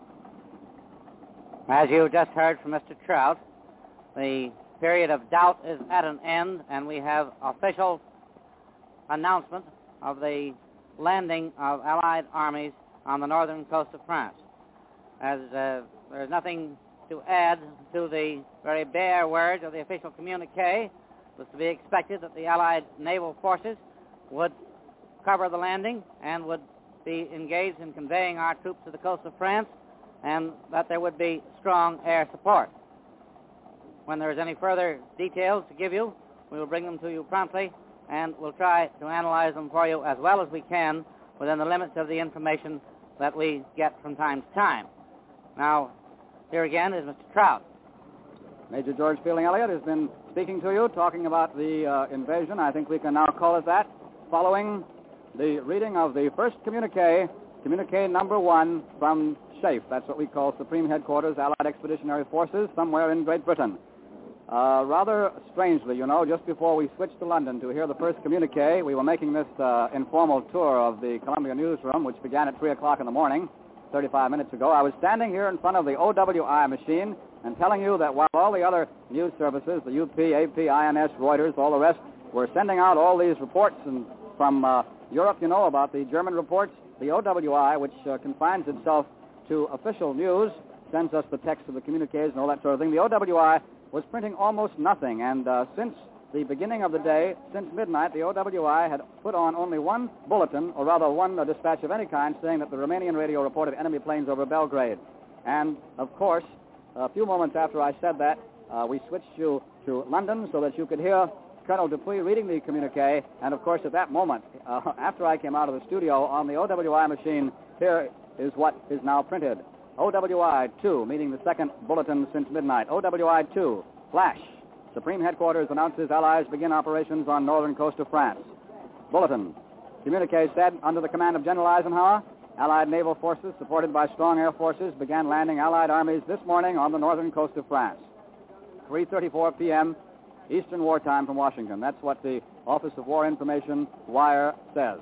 As you just heard from Mr. Trout, the period of doubt is at an end, and we have official announcement of the landing of Allied armies on the northern coast of France. As there's nothing to add to the very bare words of the official communique, it was to be expected that the Allied naval forces would cover the landing and would be engaged in conveying our troops to the coast of France, and that there would be strong air support. When there is any further details to give you, we will bring them to you promptly, and we'll try to analyze them for you as well as we can within the limits of the information that we get from time to time. Now, here again is Mr. Trout. Major George Fielding Elliott has been speaking to you, talking about the invasion. I think we can now call it that, following the reading of the first communique, Communique Number 1 from SHAEF. That's what we call Supreme Headquarters, Allied Expeditionary Forces, somewhere in Great Britain. Rather strangely, you know, just before we switched to London to hear the first communique, we were making this informal tour of the Columbia newsroom, which began at 3 o'clock in the morning, 35 minutes ago. I was standing here in front of the OWI machine and telling you that while all the other news services, the UP, AP, INS, Reuters, all the rest, were sending out all these reports and from Europe, you know, about the German reports, the OWI, which confines itself to official news, sends us the text of the communiques and all that sort of thing. The OWI was printing almost nothing, and since the beginning of the day, since midnight, the OWI had put on only one bulletin, or rather one dispatch of any kind, saying that the Romanian radio reported enemy planes over Belgrade. And, of course, a few moments after I said that, we switched you to London so that you could hear Colonel Dupuy reading the communique, and, of course, at that moment, after I came out of the studio on the OWI machine, here is what is now printed. OWI 2, meaning the second bulletin since midnight. OWI 2, flash. Supreme Headquarters announces Allies begin operations on northern coast of France. Bulletin. Communique said, under the command of General Eisenhower, Allied naval forces, supported by strong air forces, began landing Allied armies this morning on the northern coast of France. 3:34 p.m. Eastern Wartime from Washington. That's what the Office of War Information wire says.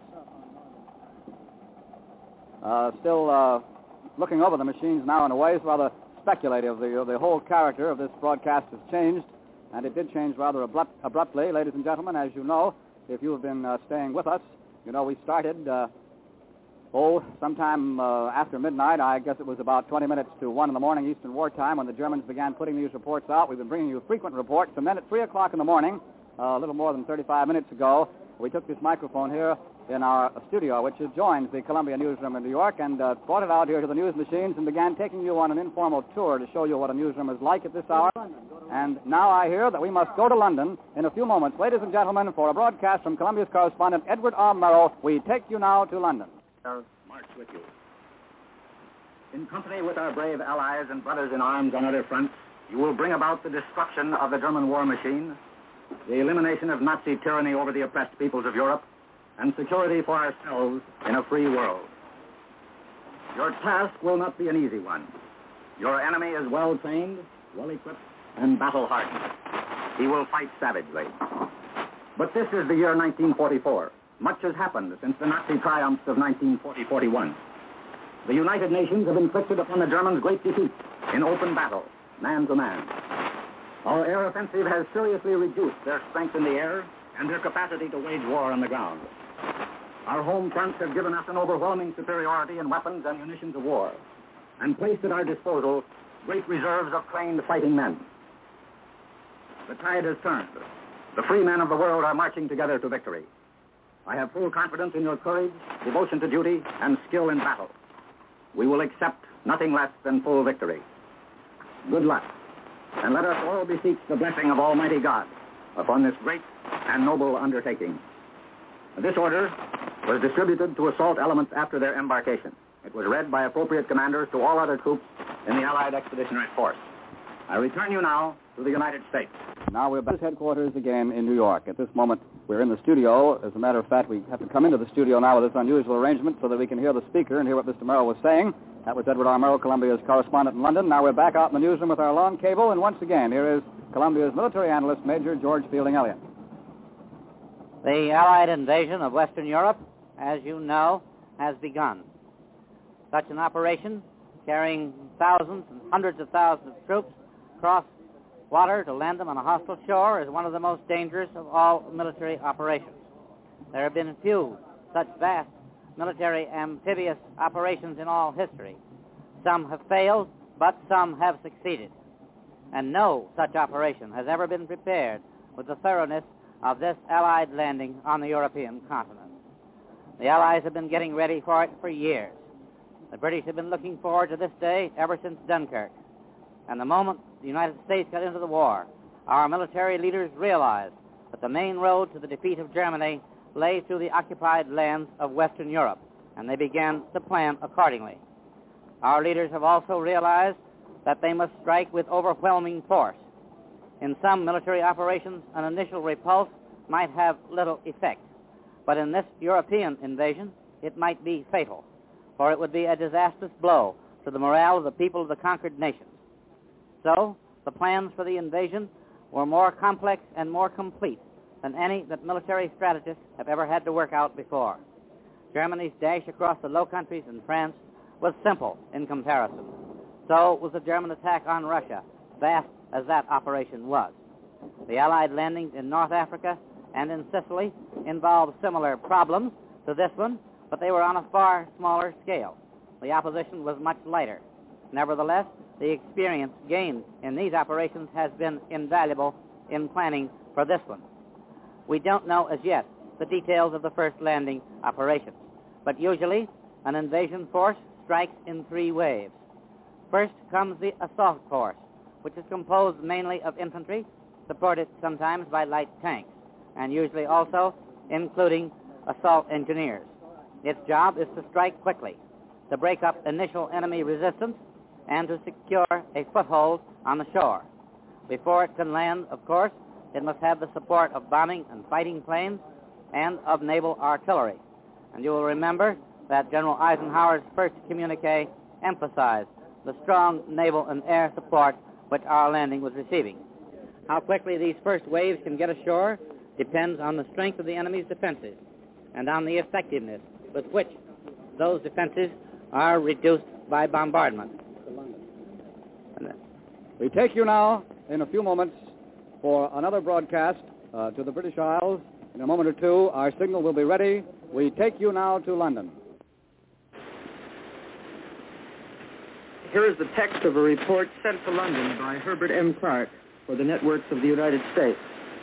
Still looking over the machines now in a way is rather speculative. The whole character of this broadcast has changed, and it did change rather abruptly. Ladies and gentlemen, as you know, if you have been staying with us, you know we started, sometime after midnight. I guess it was about 20 minutes to 1 in the morning Eastern Wartime when the Germans began putting these reports out. We've been bringing you frequent reports, and then at 3 o'clock in the morning, a little more than 35 minutes ago, we took this microphone here in our studio, which adjoins the Columbia newsroom in New York, and brought it out here to the news machines and began taking you on an informal tour to show you what a newsroom is like at this hour. And now I hear that we must go to London in a few moments. Ladies and gentlemen, for a broadcast from Columbia's correspondent Edward R. Murrow, we take you now to London. March with you. In company with our brave allies and brothers in arms on other fronts, you will bring about the destruction of the German war machine, the elimination of Nazi tyranny over the oppressed peoples of Europe, and security for ourselves in a free world. Your task will not be an easy one. Your enemy is well-trained, well-equipped, and battle-hardened. He will fight savagely. But this is the year 1944. Much has happened since the Nazi triumphs of 1940-41. The United Nations have inflicted upon the Germans great defeats in open battle, man to man. Our air offensive has seriously reduced their strength in the air and their capacity to wage war on the ground. Our home fronts have given us an overwhelming superiority in weapons and munitions of war, and placed at our disposal great reserves of trained fighting men. The tide has turned. The free men of the world are marching together to victory. I have full confidence in your courage, devotion to duty, and skill in battle. We will accept nothing less than full victory. Good luck, and let us all beseech the blessing of Almighty God upon this great and noble undertaking. This order was distributed to assault elements after their embarkation. It was read by appropriate commanders to all other troops in the Allied Expeditionary Force. I return you now to the United States. Now we're back at headquarters again in New York. At this moment, we're in the studio. As a matter of fact, we have to come into the studio now with this unusual arrangement so that we can hear the speaker and hear what Mr. Murrow was saying. That was Edward R. Murrow, Columbia's correspondent in London. Now we're back out in the newsroom with our long cable, and once again, here is Columbia's military analyst, Major George Fielding Elliott. The Allied invasion of Western Europe, as you know, has begun. Such an operation, carrying thousands and hundreds of thousands of troops across water to land them on a hostile shore, is one of the most dangerous of all military operations. There have been few such vast military amphibious operations in all history. Some have failed, but some have succeeded. And no such operation has ever been prepared with the thoroughness of this Allied landing on the European continent. The Allies have been getting ready for it for years. The British have been looking forward to this day ever since Dunkirk. And the moment the United States got into the war, our military leaders realized that the main road to the defeat of Germany lay through the occupied lands of Western Europe, and they began to plan accordingly. Our leaders have also realized that they must strike with overwhelming force. In some military operations, an initial repulse might have little effect, but in this European invasion, it might be fatal, for it would be a disastrous blow to the morale of the people of the conquered nations. So, the plans for the invasion were more complex and more complete than any that military strategists have ever had to work out before. Germany's dash across the Low Countries and France was simple in comparison. So was the German attack on Russia, vast as that operation was. The Allied landings in North Africa and in Sicily involved similar problems to this one, but they were on a far smaller scale. The opposition was much lighter. Nevertheless, the experience gained in these operations has been invaluable in planning for this one. We don't know as yet the details of the first landing operations, but usually an invasion force strikes in three waves. First comes the assault force, which is composed mainly of infantry, supported sometimes by light tanks, and usually also including assault engineers. Its job is to strike quickly, to break up initial enemy resistance, and to secure a foothold on the shore. Before it can land, of course, it must have the support of bombing and fighting planes and of naval artillery. And you will remember that General Eisenhower's first communique emphasized the strong naval and air support which our landing was receiving. How quickly these first waves can get ashore depends on the strength of the enemy's defenses and on the effectiveness with which those defenses are reduced by bombardment. We take you now, in a few moments, for another broadcast to the British Isles. In a moment or two, our signal will be ready. We take you now to London. Here is the text of a report sent to London by Herbert M. Clark for the networks of the United States.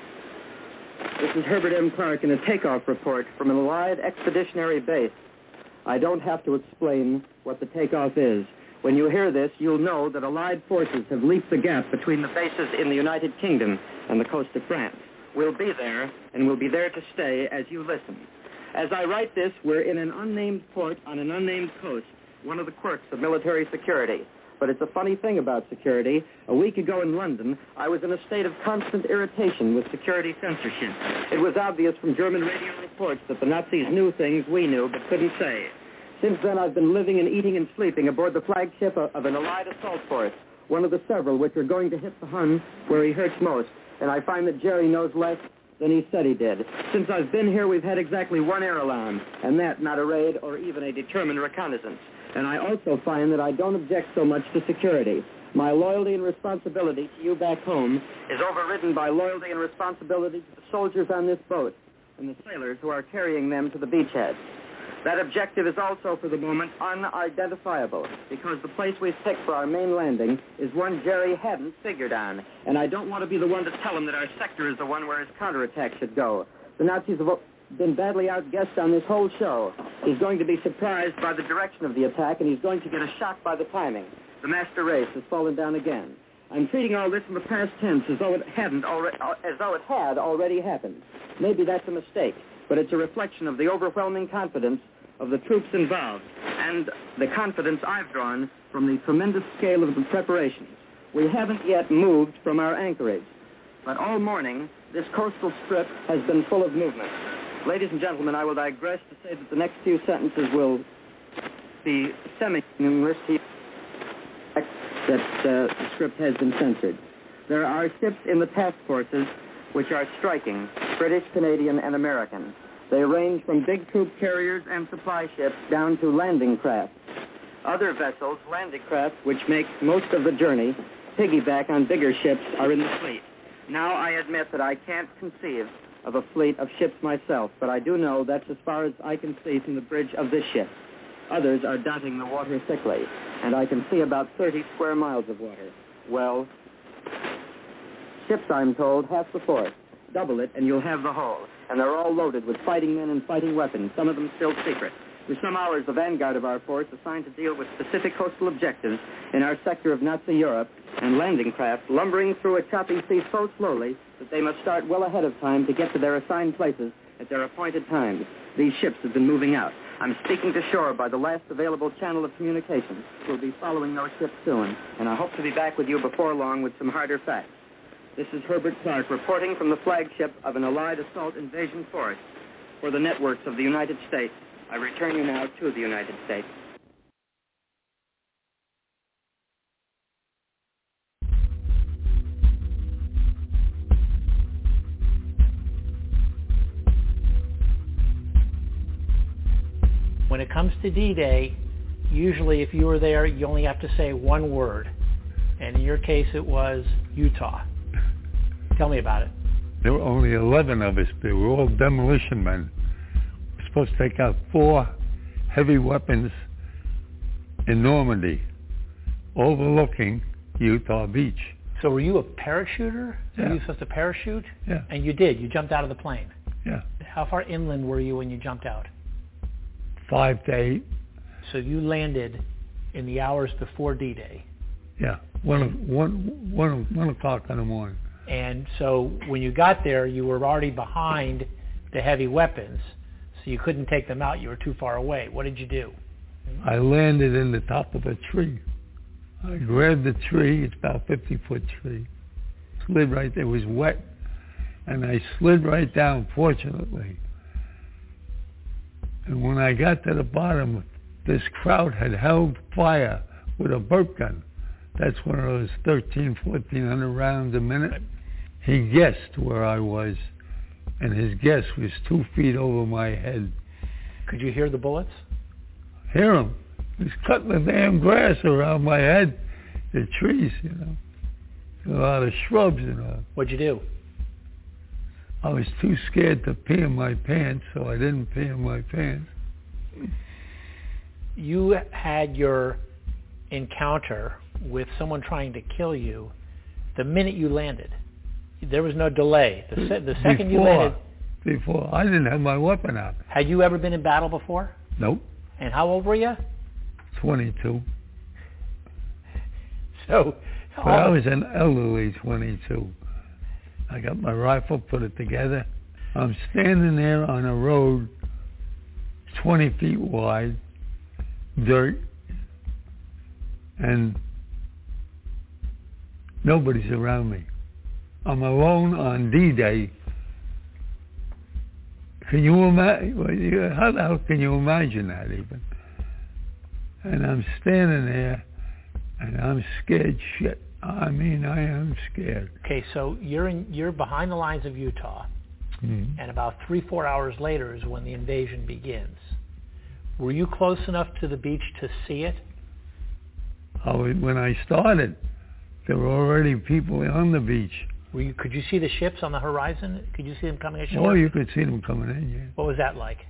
This is Herbert M. Clark in a takeoff report from an Allied expeditionary base. I don't have to explain what the takeoff is. When you hear this, you'll know that Allied forces have leaped the gap between the bases in the United Kingdom and the coast of France. We'll be there, and we'll be there to stay as you listen. As I write this, we're in an unnamed port on an unnamed coast, one of the quirks of military security. But it's a funny thing about security. A week ago in London, I was in a state of constant irritation with security censorship. It was obvious from German radio reports that the Nazis knew things we knew but couldn't say. Since then, I've been living and eating and sleeping aboard the flagship of an Allied assault force, one of the several which are going to hit the Hun where he hurts most. And I find that Jerry knows less than he said he did. Since I've been here, we've had exactly one air alarm, and that not a raid or even a determined reconnaissance. And I also find that I don't object so much to security. My loyalty and responsibility to you back home is overridden by loyalty and responsibility to the soldiers on this boat and the sailors who are carrying them to the beachhead. That objective is also, for the moment, unidentifiable, because the place we've picked for our main landing is one Jerry hadn't figured on. And I don't want to be the one to tell him that our sector is the one where his counterattack should go. The Nazis have been badly outguessed on this whole show. He's going to be surprised by the direction of the attack, and he's going to get a shock by the timing. The master race has fallen down again. I'm treating all this in the past tense as though it had already happened. Maybe that's a mistake, but it's a reflection of the overwhelming confidence of the troops involved and the confidence I've drawn from the tremendous scale of the preparations. We haven't yet moved from our anchorage, but all morning this coastal strip has been full of movement. Ladies and gentlemen, I will digress to say that the next few sentences will be semi-numerous that the script has been censored. There are ships in the task forces which are striking, British, Canadian, and American. They range from big troop carriers and supply ships down to landing craft. Other vessels, landing craft, which make most of the journey, piggyback on bigger ships, are in the fleet. Now I admit that I can't conceive of a fleet of ships myself, but I do know that's as far as I can see from the bridge of this ship. Others are dotting the water thickly, and I can see about 30 square miles of water. Well, ships, I'm told, half the force. Double it, and you'll have the whole. And they're all loaded with fighting men and fighting weapons, some of them still secret. For some hours, the vanguard of our force assigned to deal with specific coastal objectives in our sector of Nazi Europe, and landing craft lumbering through a choppy sea so slowly that they must start well ahead of time to get to their assigned places at their appointed times. These ships have been moving out. I'm speaking to shore by the last available channel of communication. We'll be following those ships soon, and I hope to be back with you before long with some harder facts. This is Herbert Clark reporting from the flagship of an Allied assault invasion force for the networks of the United States. I return you now to the United States. When it comes to D-Day, usually if you were there, you only have to say one word. And in your case, it was Utah. Tell me about it. There were only 11 of us. They were all demolition men. We were supposed to take out 4 heavy weapons in Normandy, overlooking Utah Beach. So were you a parachuter? Yeah. Were you supposed to parachute? Yeah. And you did. You jumped out of the plane. Yeah. How far inland were you when you jumped out? 5 to 8. So you landed in the hours before D-Day. Yeah. 1 o'clock in the morning. And so when you got there, you were already behind the heavy weapons, so you couldn't take them out. You were too far away. What did you do? I landed in the top of a tree. I grabbed the tree. It's about a 50-foot tree. Slid right there. It was wet. And I slid right down, fortunately. And when I got to the bottom, this crowd had held fire with a burp gun. That's one of those 1,300, 1,400 rounds a minute. He guessed where I was, and his guess was 2 feet over my head. Could you hear the bullets? Hear him. He's cutting the damn grass around my head, the trees, you know. A lot of shrubs, you know. What'd you do? I was too scared to pee in my pants, so I didn't pee in my pants. You had your encounter with someone trying to kill you the minute you landed. There was no delay. The second you landed... Before. I didn't have my weapon out. Had you ever been in battle before? Nope. And how old were you? 22. So... But I was an elderly 22. I got my rifle, put it together. I'm standing there on a road 20 feet wide, dirt, and nobody's around me. I'm alone on D-Day. Can you imagine? How the hell can you imagine that even? And I'm standing there, and I'm scared shit. I mean, I am scared. Okay, so you're behind the lines of Utah, and about 3-4 hours later is when the invasion begins. Were you close enough to the beach to see it? When I started, there were already people on the beach. Could you see the ships on the horizon? Could you see them coming ashore? Oh, you could see them coming in, yeah. What was that like?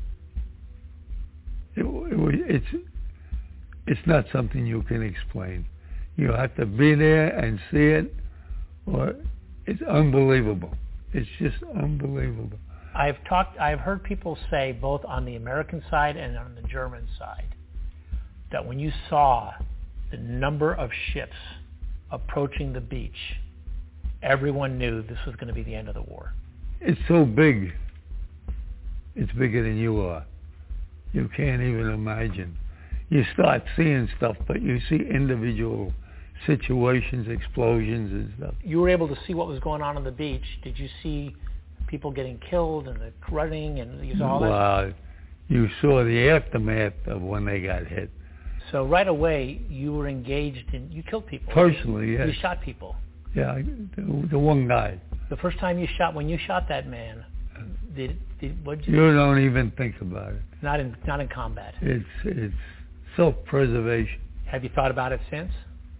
It's not something you can explain. You have to be there and see it, or it's unbelievable. It's just unbelievable. I've heard people say, both on the American side and on the German side, that when you saw the number of ships approaching the beach, everyone knew this was going to be the end of the war. It's so big. It's bigger than you are. You can't even imagine. You start seeing stuff, but you see individual situations, explosions and stuff. You were able to see what was going on the beach. Did you see people getting killed and the running, and you saw all that? Well, you saw the aftermath of when they got hit. So right away, you were engaged in, you killed people. Personally, yes. You shot people. Yeah, the one guy. The first time when you shot that man, what did you? You don't even think about it. Not in combat. It's self-preservation. Have you thought about it since?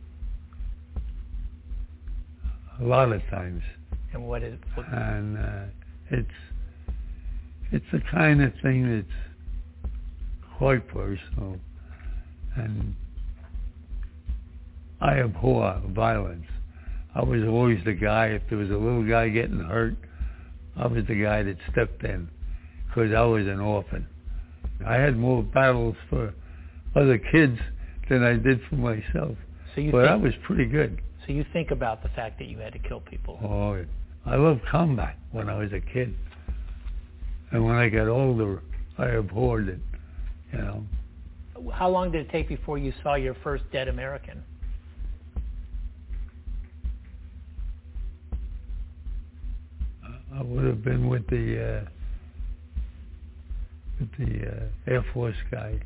A lot of times. And what is? And it's the kind of thing that's quite personal, and I abhor violence. I was always the guy, if there was a little guy getting hurt, I was the guy that stepped in, because I was an orphan. I had more battles for other kids than I did for myself. But I was pretty good. So you think about the fact that you had to kill people. Oh, I loved combat when I was a kid. And when I got older, I abhorred it, you know. How long did it take before you saw your first dead American? I would have been with the Air Force guy.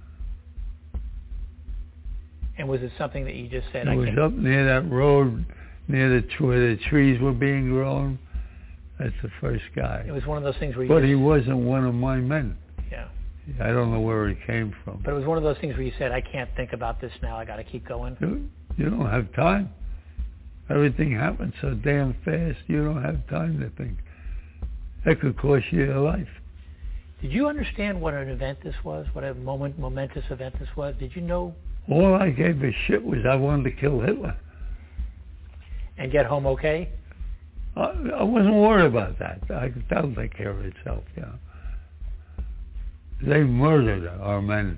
And was it something that you just said? It was up near that road, where the trees were being grown. That's the first guy. It was one of those things where But he wasn't one of my men. Yeah. I don't know where he came from. But it was one of those things where you said, I can't think about this now, I got to keep going. You don't have time. Everything happens so damn fast, you don't have time to think. That could cost you your life. Did you understand what an event this was? What a momentous event this was? Did you know? All I gave a shit was I wanted to kill Hitler. And get home okay? I wasn't worried about that. That'll take care of itself, you know. They murdered our men.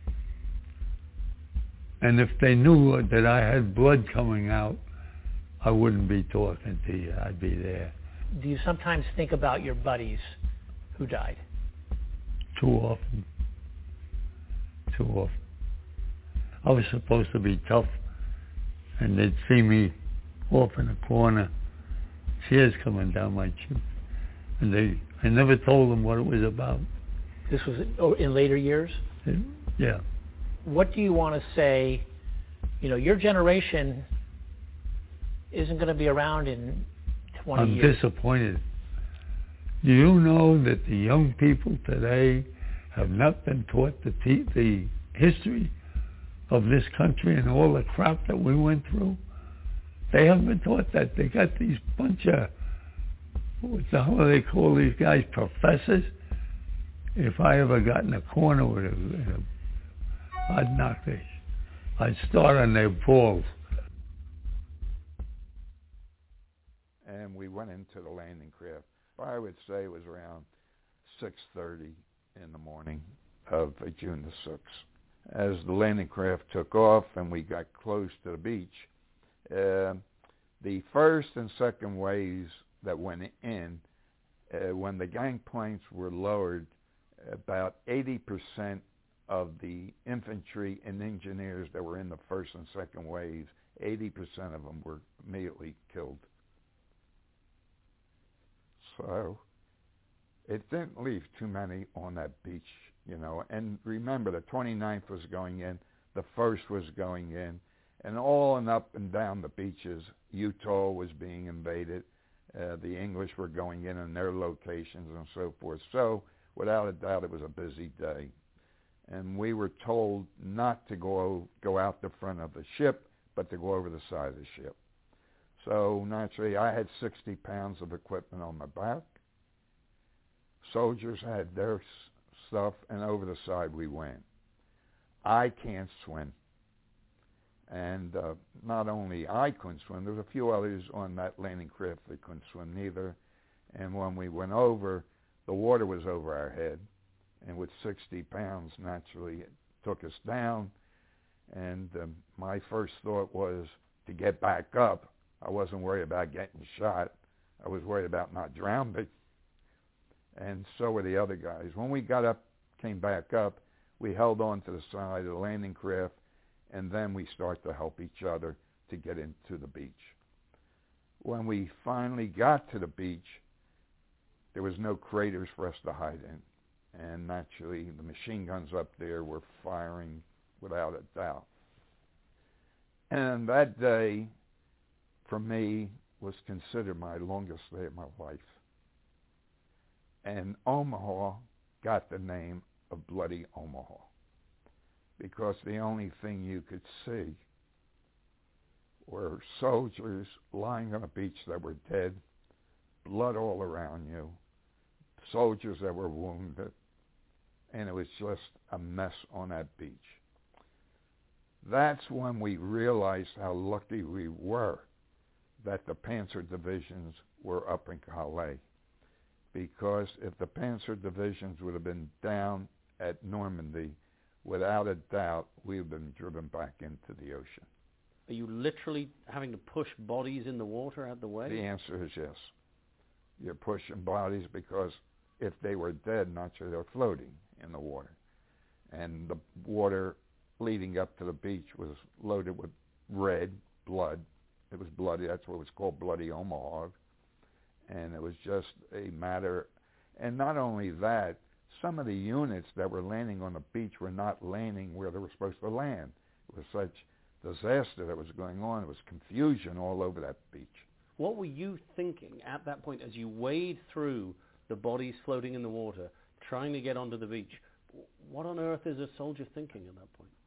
And if they knew that I had blood coming out, I wouldn't be talking to you. I'd be there. Do you sometimes think about your buddies who died? Too often. I was supposed to be tough, and they'd see me off in a corner, tears coming down my cheek. And I never told them what it was about. This was in later years? Yeah. What do you want to say? You know, your generation isn't going to be around in 20 years. I'm disappointed. Do you know that the young people today have not been taught the history of this country and all the crap that we went through? They haven't been taught that. They got these bunch of, what the hell do they call these guys, professors? If I ever got in a corner with I'd start on their balls. And we went into the landing craft. I would say it was around 6:30 in the morning of June the 6th. As the landing craft took off and we got close to the beach, the first and second waves that went in, when the gangplanks were lowered, about 80% of the infantry and engineers that were in the first and second waves, 80% of them were immediately killed. So it didn't leave too many on that beach, you know. And remember, the 29th was going in, the 1st was going in, and all and up and down the beaches, Utah was being invaded. The English were going in their locations and so forth. So without a doubt, it was a busy day. And we were told not to go out the front of the ship, but to go over the side of the ship. So naturally, I had 60 pounds of equipment on my back. Soldiers had their stuff, and over the side we went. I can't swim. And not only I couldn't swim, there was a few others on that landing craft that couldn't swim neither. And when we went over, the water was over our head. And with 60 pounds, naturally, it took us down. And my first thought was to get back up. I wasn't worried about getting shot. I was worried about not drowning. And so were the other guys. When we got up, came back up, we held on to the side of the landing craft, and then we started to help each other to get into the beach. When we finally got to the beach, there was no craters for us to hide in. And naturally, the machine guns up there were firing without a doubt. And that day, for me, was considered my longest day of my life. And Omaha got the name of Bloody Omaha because the only thing you could see were soldiers lying on a beach that were dead, blood all around you, soldiers that were wounded, and it was just a mess on that beach. That's when we realized how lucky we were that the Panzer divisions were up in Calais. Because if the Panzer divisions would have been down at Normandy, without a doubt, we would have been driven back into the ocean. Are you literally having to push bodies in the water out of the way? The answer is yes. You're pushing bodies because if they were dead, naturally they're floating in the water. And the water leading up to the beach was loaded with red blood. It was bloody. That's what was called Bloody Omaha. And it was just a matter. And not only that, some of the units that were landing on the beach were not landing where they were supposed to land. It was such disaster that was going on. It was confusion all over that beach. What were you thinking at that point as you wade through the bodies floating in the water, trying to get onto the beach? What on earth is a soldier thinking at that point?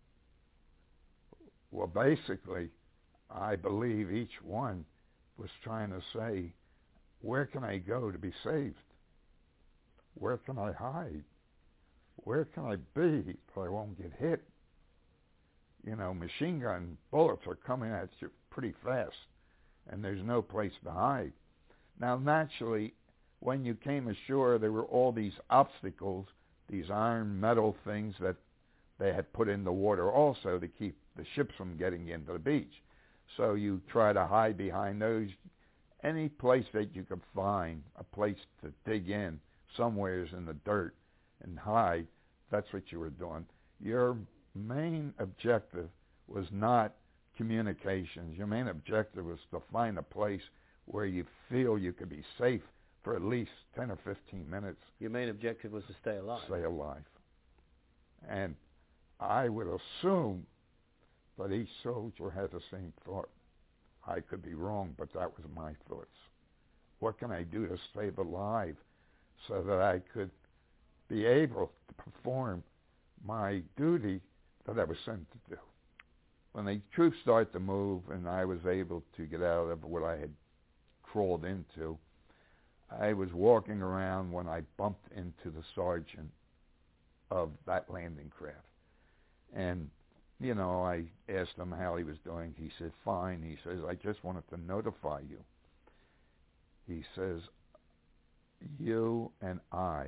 Well, basically, I believe each one was trying to say, where can I go to be saved? Where can I hide? Where can I be so I won't get hit? You know, machine gun bullets are coming at you pretty fast, and there's no place to hide. Now, naturally, when you came ashore, there were all these obstacles, these iron metal things that they had put in the water also to keep the ships from getting into the beach. So you try to hide behind those. Any place that you could find, a place to dig in, somewheres in the dirt and hide, that's what you were doing. Your main objective was not communications. Your main objective was to find a place where you feel you could be safe for at least 10 or 15 minutes. Your main objective was to stay alive. Stay alive. And I would assume that each soldier had the same thought. I could be wrong, but that was my thoughts. what can I do to save a life so that I could be able to perform my duty that I was sent to do. When the troops started to move and I was able to get out of what I had crawled into, I was walking around when I bumped into the sergeant of that landing craft. And, you know, I asked him how he was doing. He said, fine. He says, I just wanted to notify you. He says, you and I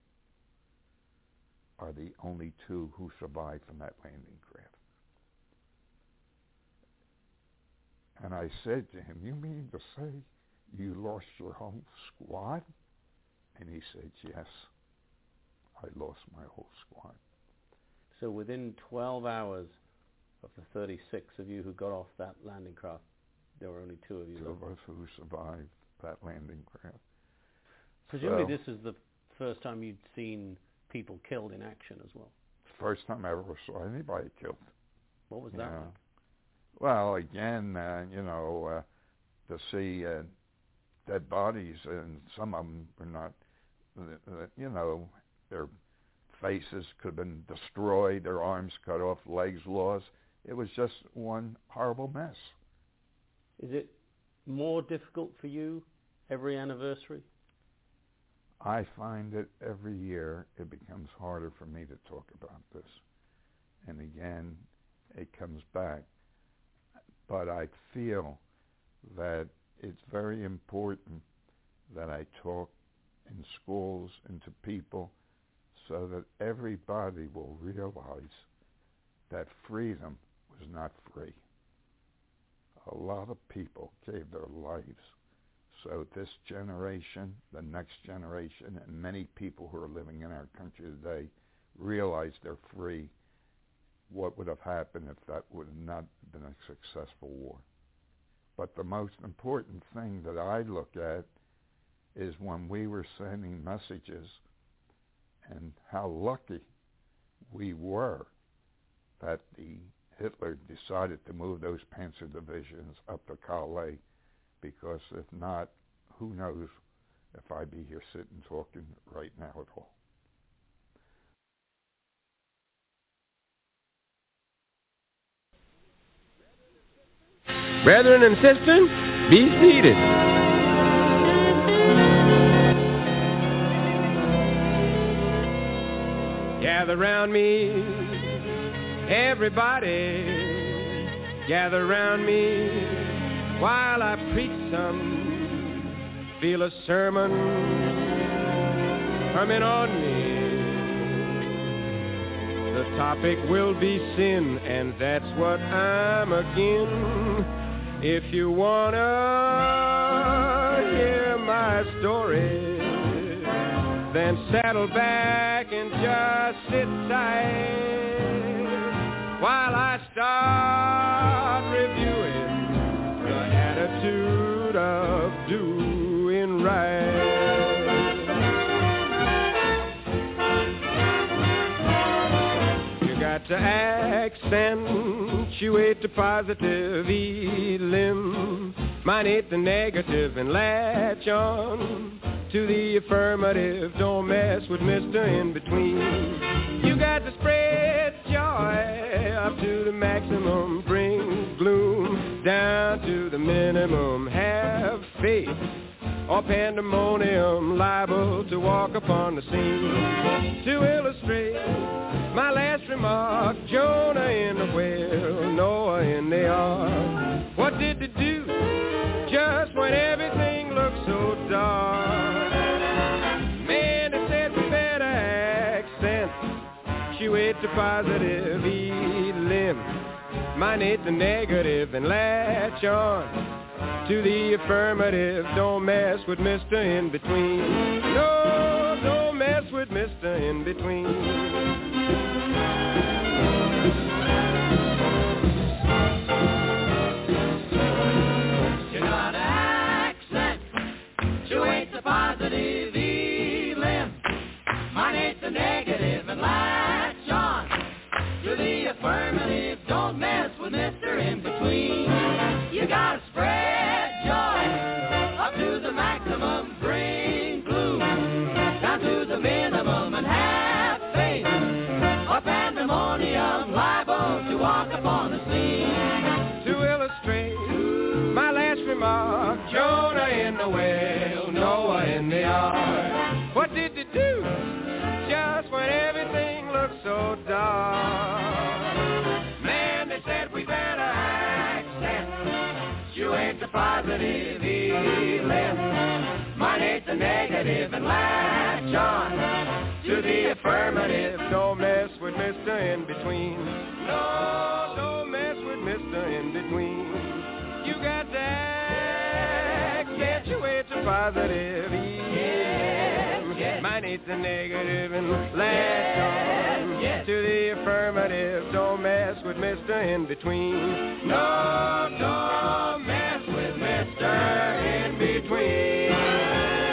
are the only two who survived from that landing craft. And I said to him, you mean to say you lost your whole squad? And he said, yes, I lost my whole squad. So within 12 hours of the 36 of you who got off that landing craft, there were only 2 of you. 2 of us who survived that landing craft. Presumably this is the first time you'd seen people killed in action as well. First time I ever saw anybody killed. What was that like? Well, again, to see dead bodies, and some of them were not, their faces could have been destroyed, their arms cut off, legs lost. It was just one horrible mess. Is it more difficult for you every anniversary? I find that every year it becomes harder for me to talk about this. And again, it comes back. But I feel that it's very important that I talk in schools and to people so that everybody will realize that freedom was not free. A lot of people gave their lives so this generation, the next generation, and many people who are living in our country today realize they're free. What would have happened if that would have not been a successful war? But the most important thing that I look at is when we were sending messages and how lucky we were that Hitler decided to move those Panzer divisions up to Calais, because if not, who knows if I'd be here sitting talking right now at all. Brethren and sisters, be seated. Gather round me, everybody. Gather round me while I preach some. Feel a sermon coming on me. The topic will be sin, and that's what I'm again. If you wanna hear my story, then saddle back and just sit tight while I start reviewing the attitude of doing right. You got to accentuate the positive, eliminate the negative, and latch on to the affirmative. Don't mess with Mr. In-Between. You got to spread joy up to the maximum, bring gloom down to the minimum. Have faith or pandemonium liable to walk upon the scene. To illustrate my last remark, Jonah in the whale, Noah in the ark. What did they do just when everything looked so dark? Man, they said we better accentuate the positive, eliminate the negative, and latch on to the affirmative. Don't mess with Mr. In-Between. No, don't mess with Mr. In-Between. Positive, eliminate the negative, and latch on to the affirmative. Don't mess with Mr. In-Between. You gotta spread joy up to the maximum. to walk upon the sea. To illustrate my last remark, Jonah in the whale, Noah in the ark. What did they do just when everything looked so dark? Man, they said we better accept you ain't the positive element. Mine ain't the negative, and latch on to the affirmative. Don't mess with Mr. In-Between. No, don't mess with Mr. In-Between. You got to accentuate the positive. Yes. Mine ain't the negative, and latch on to the affirmative. Don't mess with Mr. In-Between. No, don't mess with Mr. In-Between.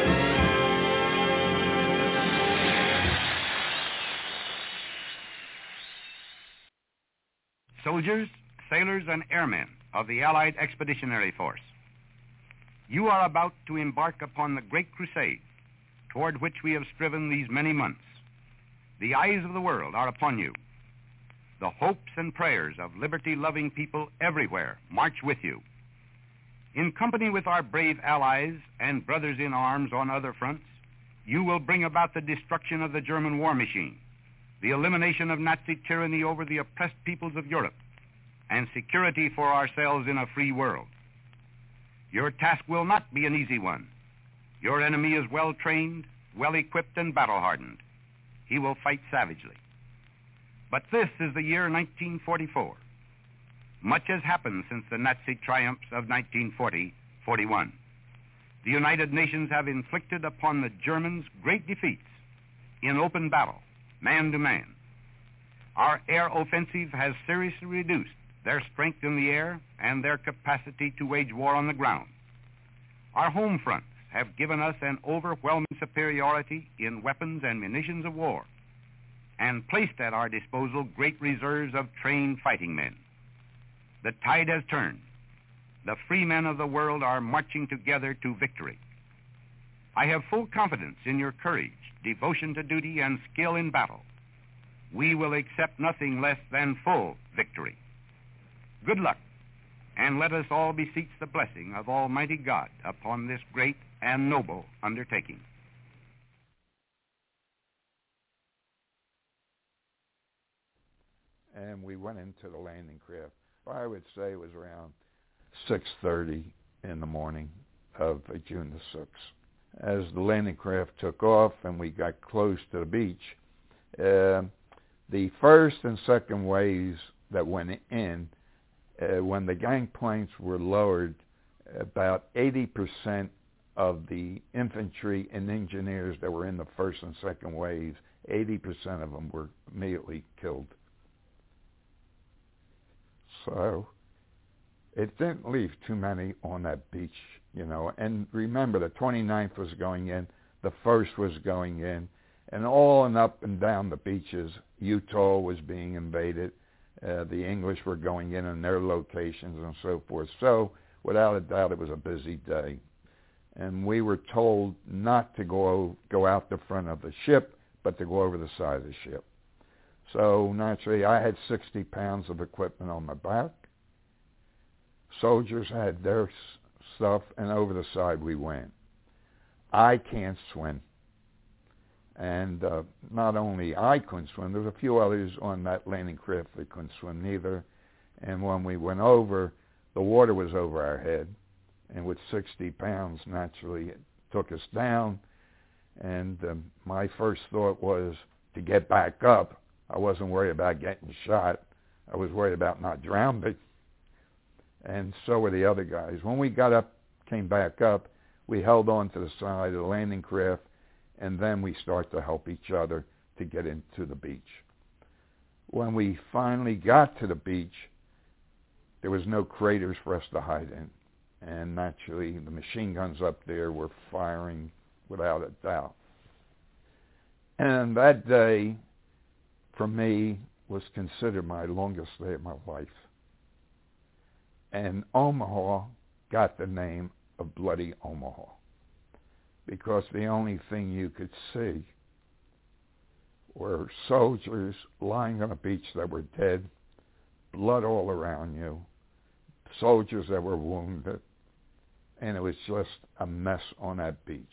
Soldiers, sailors, and airmen of the Allied Expeditionary Force, you are about to embark upon the great crusade toward which we have striven these many months. The eyes of the world are upon you. The hopes and prayers of liberty-loving people everywhere march with you. In company with our brave allies and brothers in arms on other fronts, you will bring about the destruction of the German war machine, the elimination of Nazi tyranny over the oppressed peoples of Europe, and security for ourselves in a free world. Your task will not be an easy one. Your enemy is well-trained, well-equipped, and battle-hardened. He will fight savagely. But this is the year 1944. Much has happened since the Nazi triumphs of 1940-41. The United Nations have inflicted upon the Germans great defeats in open battle, man to man. Our air offensive has seriously reduced their strength in the air and their capacity to wage war on the ground. Our home fronts have given us an overwhelming superiority in weapons and munitions of war, and placed at our disposal great reserves of trained fighting men. The tide has turned. The free men of the world are marching together to victory. I have full confidence in your courage, devotion to duty, and skill in battle. We will accept nothing less than full victory. Good luck, and let us all beseech the blessing of Almighty God upon this great and noble undertaking. And we went into the landing craft. I would say it was around 6:30 in the morning of June the 6th. As the landing craft took off and we got close to the beach, the first and second waves that went in, when the gangplanks were lowered, about 80% of the infantry and engineers that were in the first and second waves, 80% of them were immediately killed. So it didn't leave too many on that beach, you know. And remember, the 29th was going in, the 1st was going in, and all and up and down the beaches, Utah was being invaded. The English were going in their locations and so forth. So without a doubt, it was a busy day. And we were told not to go out the front of the ship, but to go over the side of the ship. So naturally, I had 60 pounds of equipment on my back. Soldiers had their stuff, and over the side we went. I can't swim. And not only I couldn't swim, there was a few others on that landing craft that couldn't swim neither. And when we went over, the water was over our head. And with 60 pounds, naturally, it took us down. And my first thought was to get back up. I wasn't worried about getting shot. I was worried about not drowning. And so were the other guys. When we got up, came back up, we held on to the side of the landing craft, and then we start to help each other to get into the beach. When we finally got to the beach, there was no craters for us to hide in. And naturally, the machine guns up there were firing without a doubt. And that day, for me, was considered my longest day of my life. And Omaha got the name of Bloody Omaha, because the only thing you could see were soldiers lying on a beach that were dead, blood all around you, soldiers that were wounded, and it was just a mess on that beach.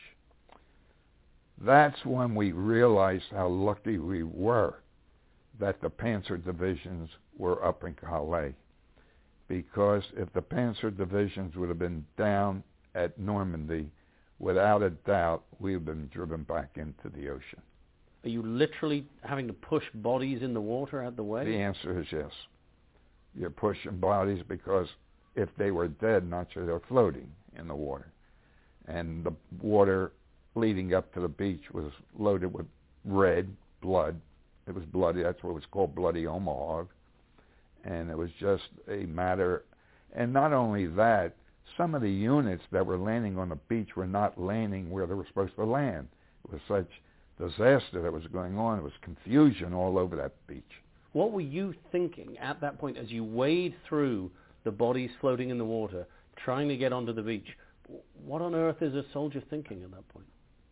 That's when we realized how lucky we were that the Panzer divisions were up in Calais. Because if the Panzer divisions would have been down at Normandy, without a doubt, we would have been driven back into the ocean. Are you literally having to push bodies in the water out of the way? The answer is yes. You're pushing bodies because if they were dead, naturally they're floating in the water. And the water leading up to the beach was loaded with red blood. It was bloody. That's what it was called, Bloody Omaha. And it was just a matter. And not only that, some of the units that were landing on the beach were not landing where they were supposed to land. It was such disaster that was going on. It was confusion all over that beach. What were you thinking at that point as you wade through the bodies floating in the water, trying to get onto the beach? What on earth is a soldier thinking at that point?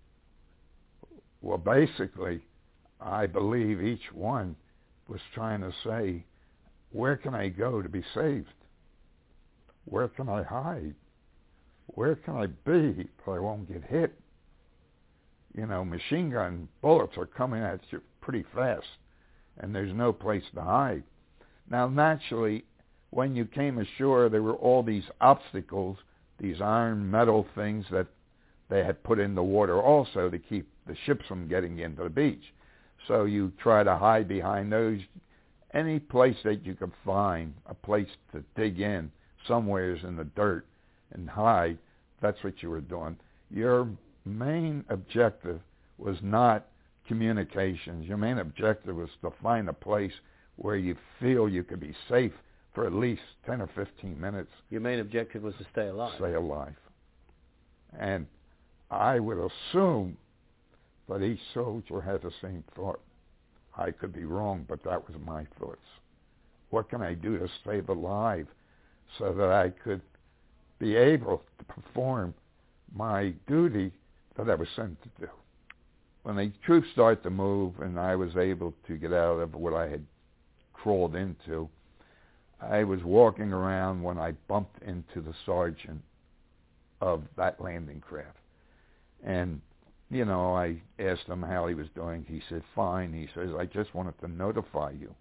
Well, basically, I believe each one was trying to say, where can I go to be saved? Where can I hide? Where can I be so I won't get hit? You know, machine gun bullets are coming at you pretty fast, and there's no place to hide. Now, naturally, when you came ashore, there were all these obstacles, these iron metal things that they had put in the water also to keep the ships from getting into the beach. So you try to hide behind those. Any place that you could find, a place to dig in, somewheres in the dirt and hide, that's what you were doing. Your main objective was not communications. Your main objective was to find a place where you feel you could be safe for at least 10 or 15 minutes. Your main objective was to stay alive. Stay alive. And I would assume that each soldier had the same thought. I could be wrong, but that was my thoughts. What can I do to stay alive so that I could be able to perform my duty that I was sent to do? When the troops started to move and I was able to get out of what I had crawled into, I was walking around when I bumped into the sergeant of that landing craft. And, you know, I asked him how he was doing. He said, fine. He says, I just wanted to notify you.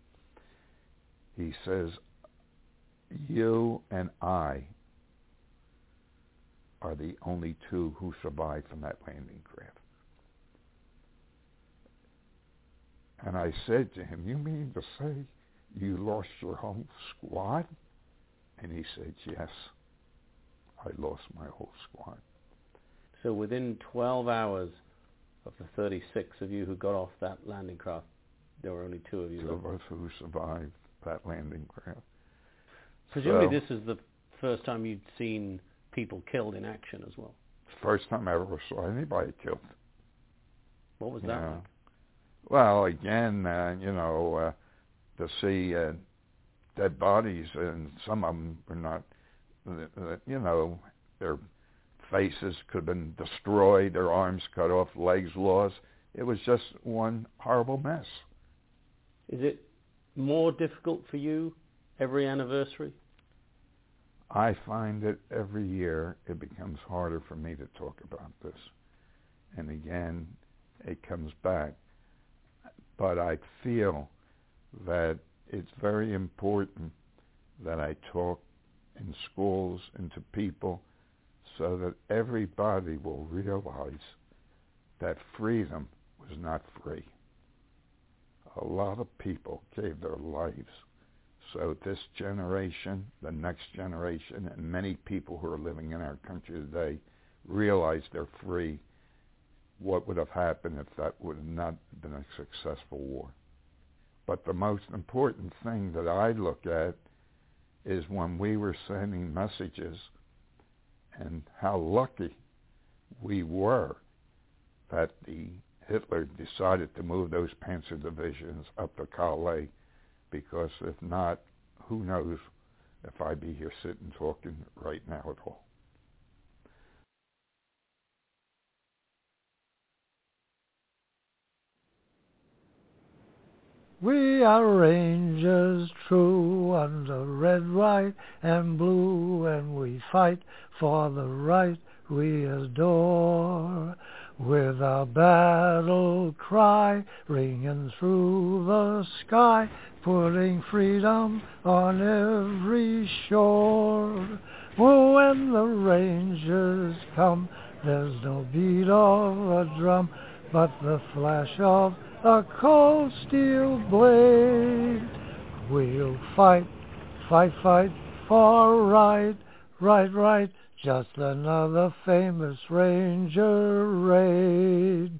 He says, you and I are the only two who survived from that landing craft. And I said to him, you mean to say you lost your whole squad? And he said, yes, I lost my whole squad. So within 12 hours of the 36 of you who got off that landing craft, there were only two of you. Two of us who survived that landing craft. Presumably this is the first time you'd seen people killed in action as well. First time I ever saw anybody killed. What was that like? Well, again, to see dead bodies, and some of them were not, their faces could have been destroyed, their arms cut off, legs lost. It was just one horrible mess. Is it more difficult for you every anniversary? I find that every year it becomes harder for me to talk about this. And again, it comes back. But I feel that it's very important that I talk in schools and to people so that everybody will realize that freedom was not free. A lot of people gave their lives so this generation, the next generation, and many people who are living in our country today realize they're free. What would have happened if that would have not been a successful war? But the most important thing that I look at is when we were sending messages and how lucky we were that Hitler decided to move those Panzer divisions up to Calais, because if not, who knows if I'd be here sitting talking right now at all. We are Rangers true under red, white, and blue, and we fight for the right we adore. With our battle cry ringing through the sky, putting freedom on every shore. Oh, when the Rangers come, there's no beat of a drum, but the flash of a cold steel blade. We'll fight, fight, fight for right, right, right. Just another famous Ranger raid.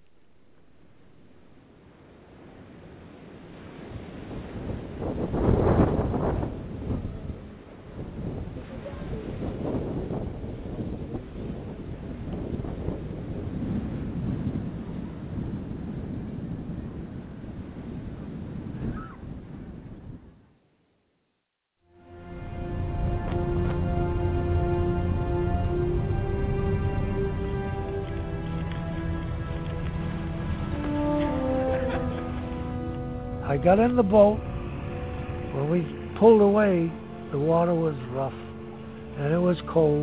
I got in the boat. When we pulled away, the water was rough and it was cold.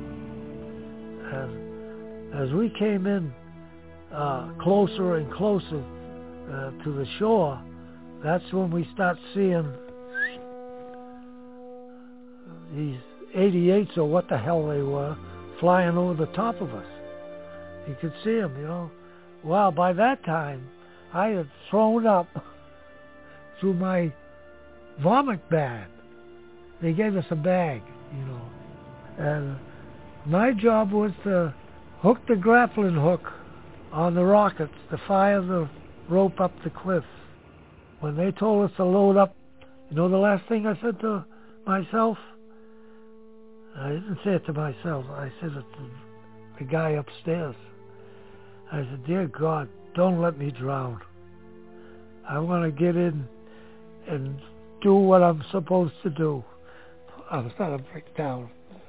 And as we came in closer and closer to the shore, that's when we start seeing these 88s, or what the hell they were, flying over the top of us. You could see them, you know. Well, by that time, I had thrown up through my vomit bag. They gave us a bag, you know. And my job was to hook the grappling hook on the rockets to fire the rope up the cliff. When they told us to load up, you know the last thing I said to myself? I didn't say it to myself. I said it to the guy upstairs. I said, dear God, don't let me drown. I want to get in and do what I'm supposed to do. I was starting to break down.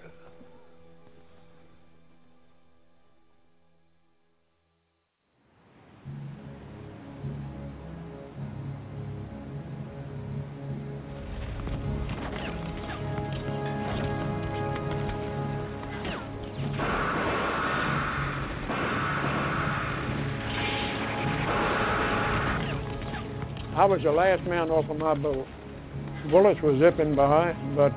I was the last man off of my boat. Bullets were zipping by, but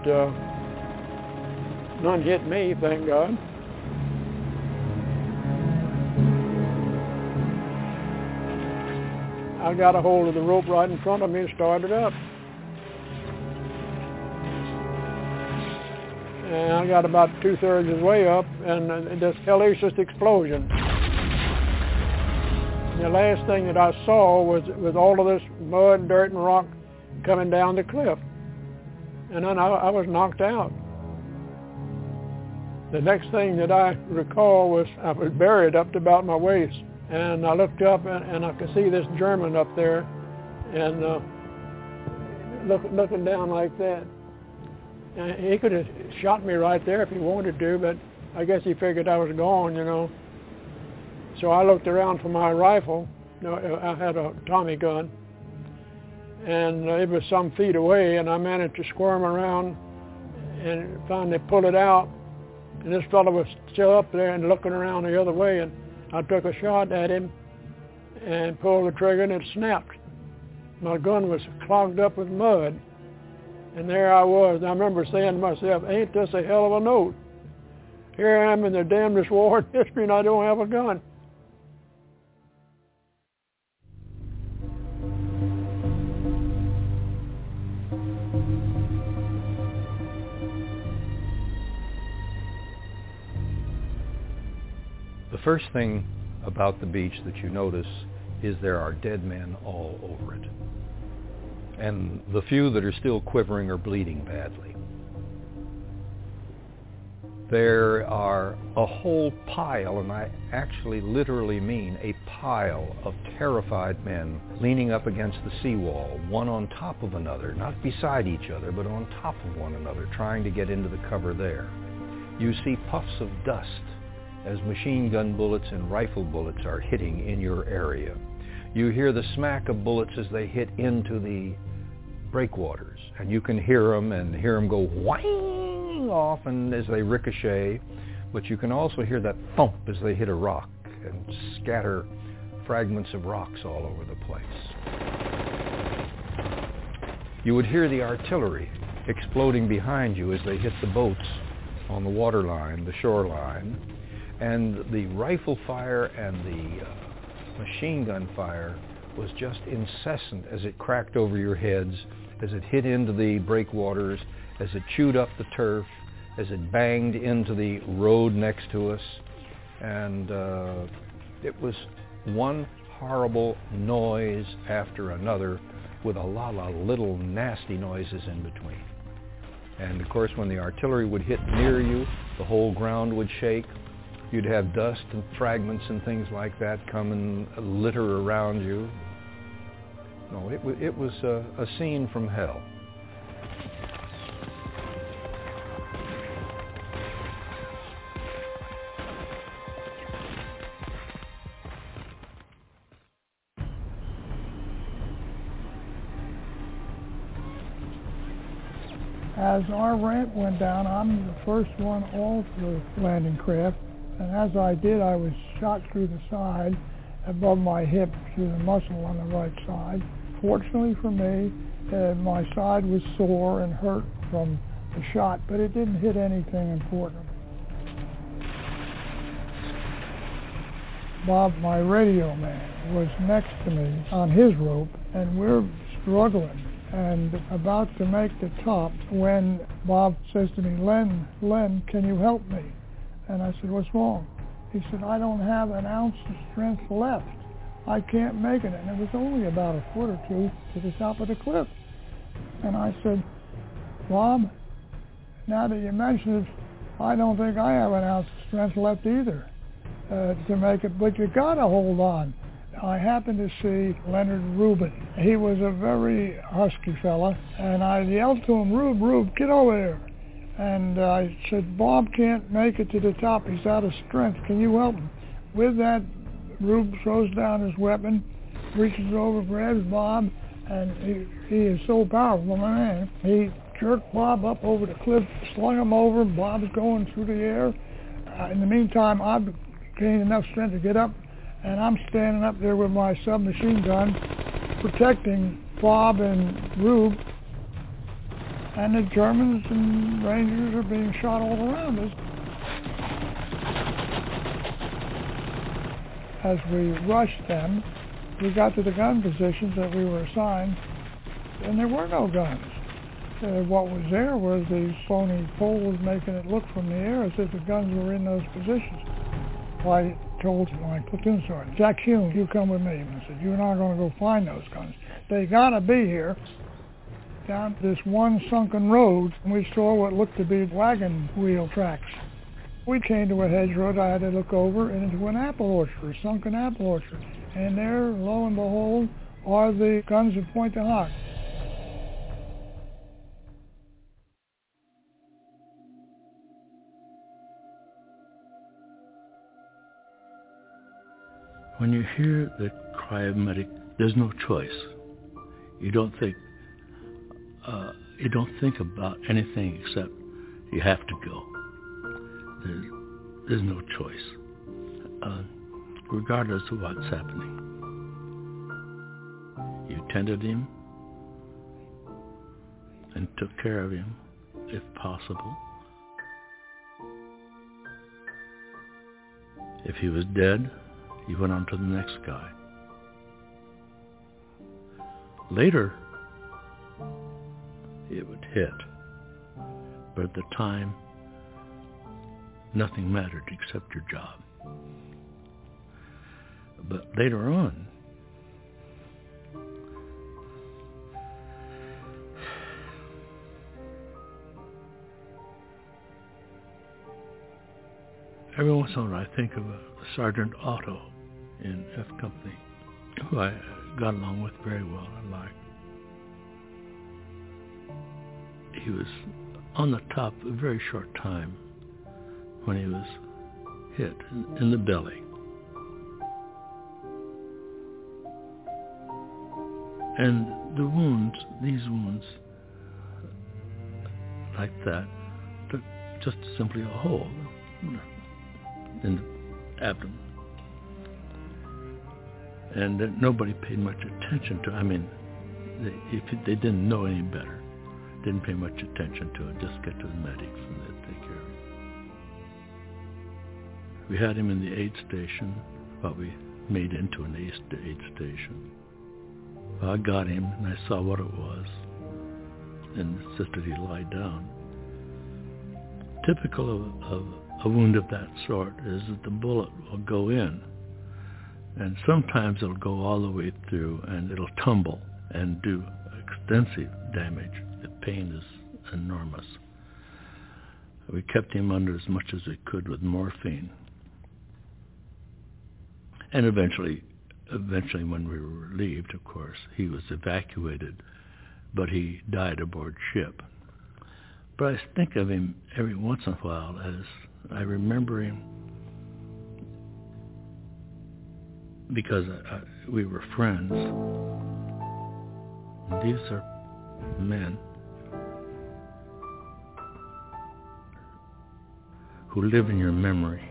none hit me, thank God. I got a hold of the rope right in front of me and started up. And I got about 2/3 of the way up, and this hellacious explosion. The last thing that I saw was all of this mud, dirt, and rock coming down the cliff. And then I was knocked out. The next thing that I recall was I was buried up to about my waist. And I looked up and I could see this German up there and looking down like that. And he could have shot me right there if he wanted to, but I guess he figured I was gone, you know. So I looked around for my rifle. I had a Tommy gun, and it was some feet away, and I managed to squirm around and finally pull it out. And this fellow was still up there and looking around the other way, and I took a shot at him and pulled the trigger, and it snapped. My gun was clogged up with mud, and there I was. And I remember saying to myself, ain't this a hell of a note? Here I am in the damnedest war in history, and I don't have a gun. The first thing about the beach that you notice is there are dead men all over it. And the few that are still quivering or bleeding badly. There are a whole pile, and I actually literally mean a pile of terrified men leaning up against the seawall, one on top of another, not beside each other, but on top of one another, trying to get into the cover there. You see puffs of dust as machine gun bullets and rifle bullets are hitting in your area. You hear the smack of bullets as they hit into the breakwaters, and you can hear them go whang off and as they ricochet, but you can also hear that thump as they hit a rock and scatter fragments of rocks all over the place. You would hear the artillery exploding behind you as they hit the boats on the waterline, the shoreline, and the rifle fire and the machine gun fire was just incessant as it cracked over your heads, as it hit into the breakwaters, as it chewed up the turf, as it banged into the road next to us. And it was one horrible noise after another with a lot of little nasty noises in between. And of course, when the artillery would hit near you, the whole ground would shake. You'd have dust and fragments and things like that come and litter around you. No, it was a scene from hell. As our ramp went down, I'm the first one off the landing craft, and as I did, I was shot through the side, above my hip, through the muscle on the right side. Fortunately for me, my side was sore and hurt from the shot, but it didn't hit anything important. Bob, my radio man, was next to me on his rope, and we're struggling and about to make the top when Bob says to me, Len, can you help me? And I said, what's wrong? He said, I don't have an ounce of strength left. I can't make it. And it was only about a foot or two to the top of the cliff. And I said, Bob, now that you mention it, I don't think I have an ounce of strength left either to make it, but you got to hold on. I happened to see Leonard Rubin. He was a very husky fella, and I yelled to him, Rube, get over there. And I said, Bob can't make it to the top. He's out of strength. Can you help him? With that, Rube throws down his weapon, reaches over, grabs Bob, and he is so powerful, my man. He jerked Bob up over the cliff, slung him over. Bob's going through the air. In the meantime, I've gained enough strength to get up, and I'm standing up there with my submachine gun protecting Bob and Rube, and the Germans and Rangers are being shot all around us. As we rushed them, we got to the gun positions that we were assigned, and there were no guns. What was there was these phony poles making it look from the air as if the guns were in those positions. Well, I told my platoon sergeant, Jack Hume, you come with me. And I said, you're not going to go find those guns. They got to be here. Down this one sunken road, we saw what looked to be wagon wheel tracks. We came to a hedgerow. I had to look over into an apple orchard, a sunken apple orchard. And there, lo and behold, are the guns of Pointe du Hoc. When you hear the cry of medic, there's no choice. You don't think about anything except you have to go. There's no choice, regardless of what's happening. You tended him and took care of him, if possible. If he was dead, you went on to the next guy. Later, it would hit. But at the time, nothing mattered except your job. But later on, every once in a while I think of Sergeant Otto in F Company, who I got along with very well and liked. He was on the top a very short time when he was hit in the belly. And the wounds, these wounds, like that, just simply a hole in the abdomen. And that nobody paid much attention to. I mean, they didn't know any better, didn't pay much attention to it, just get to the medics and they'd take care of it. We had him in the aid station, what we made into an aid station. I got him and I saw what it was and insisted he lie down. Typical of a wound of that sort is that the bullet will go in, and sometimes it'll go all the way through and it'll tumble and do extensive damage. The pain is enormous. We kept him under as much as we could with morphine. And eventually when we were relieved, of course, he was evacuated, but he died aboard ship. But I think of him every once in a while as I remember him because we were friends. These are men who live in your memory.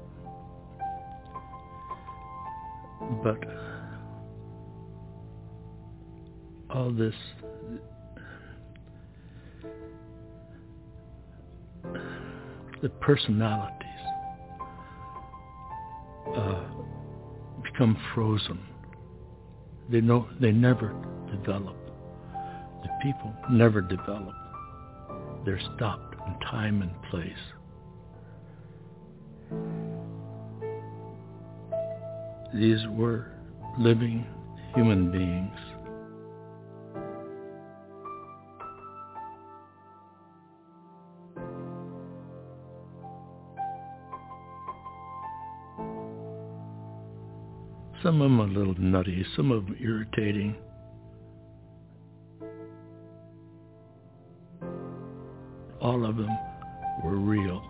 But all this, the personalities become frozen. They never develop. The people never develop. They're stopped in time and place. These were living human beings. Some of them a little nutty, some of them irritating. All of them were real.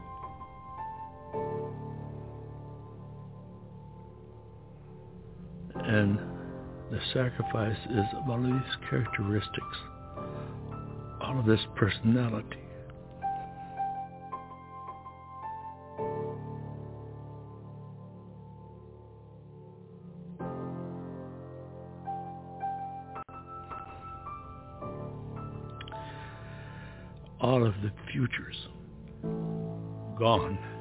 And the sacrifice is of all of these characteristics, all of this personality. All of the futures gone.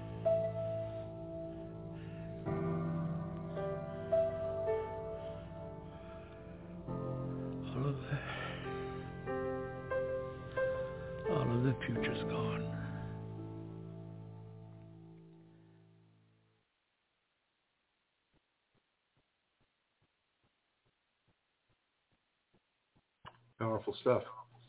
All of the future's gone. Powerful stuff.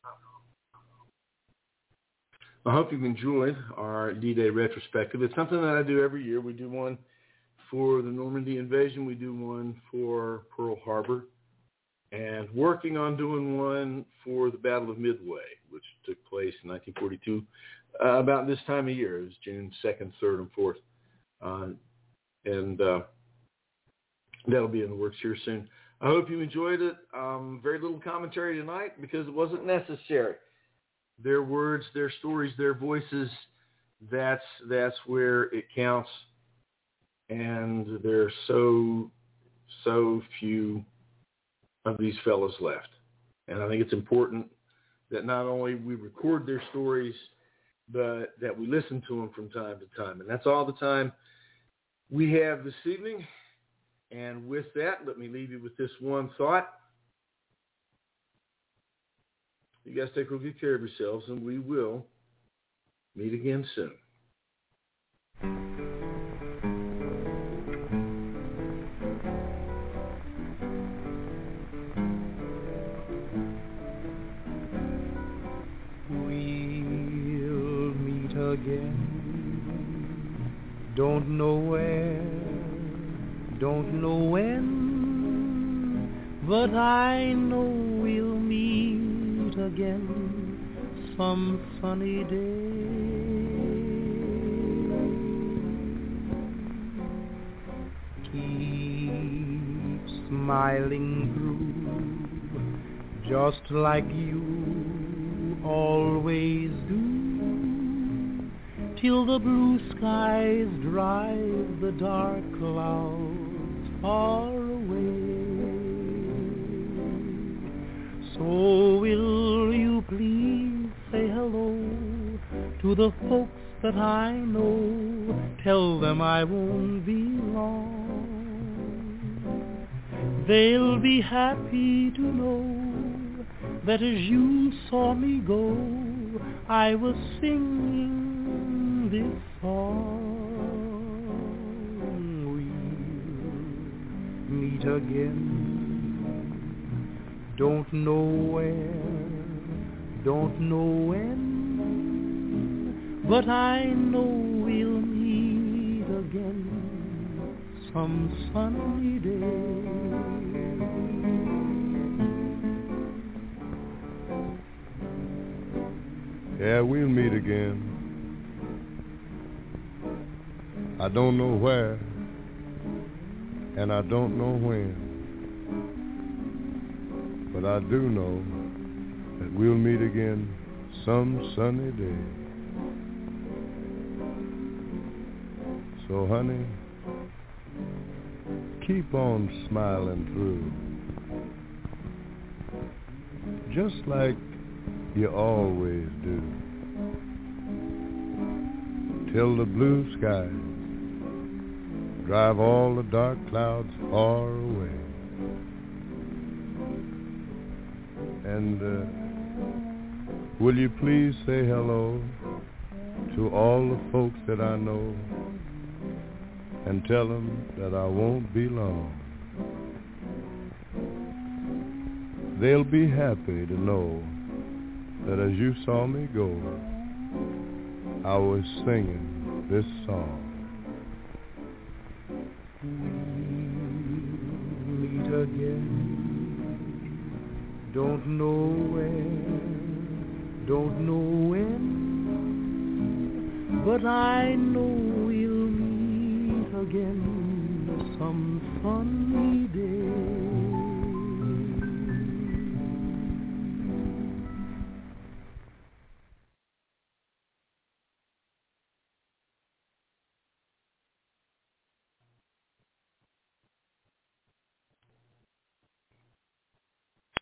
I hope you've enjoyed our D-Day retrospective. It's something that I do every year. We do one for the Normandy invasion. We do one for Pearl Harbor. And working on doing one for the Battle of Midway, which took place in 1942, about this time of year. It was June 2nd, 3rd, and 4th. And that'll be in the works here soon. I hope you enjoyed it. Very little commentary tonight because it wasn't necessary. Their words, their stories, their voices, that's where it counts. And there are so few of these fellows left. And I think it's important that not only we record their stories, but that we listen to them from time to time. And that's all the time we have this evening. And with that, let me leave you with this one thought. You guys take real good care of yourselves, and we will meet again soon. We'll meet again. Don't know where, don't know when, but I know we'll meet again some sunny day. Keep smiling through just like you always do, till the blue skies drive the dark clouds far away. So will you please say hello to the folks that I know, tell them I won't be long. They'll be happy to know that as you saw me go, I was singing this song. We'll meet again, don't know where, don't know when, but I know we'll meet again some sunny day. Yeah, we'll meet again. I don't know where, and I don't know when, but I do know that we'll meet again some sunny day. So honey, keep on smiling through, just like you always do, till the blue skies drive all the dark clouds far away. And will you please say hello to all the folks that I know, and tell them that I won't be long. They'll be happy to know that as you saw me go, I was singing this song. We'll meet again, don't know where, don't know when, but I know we'll meet again some sunny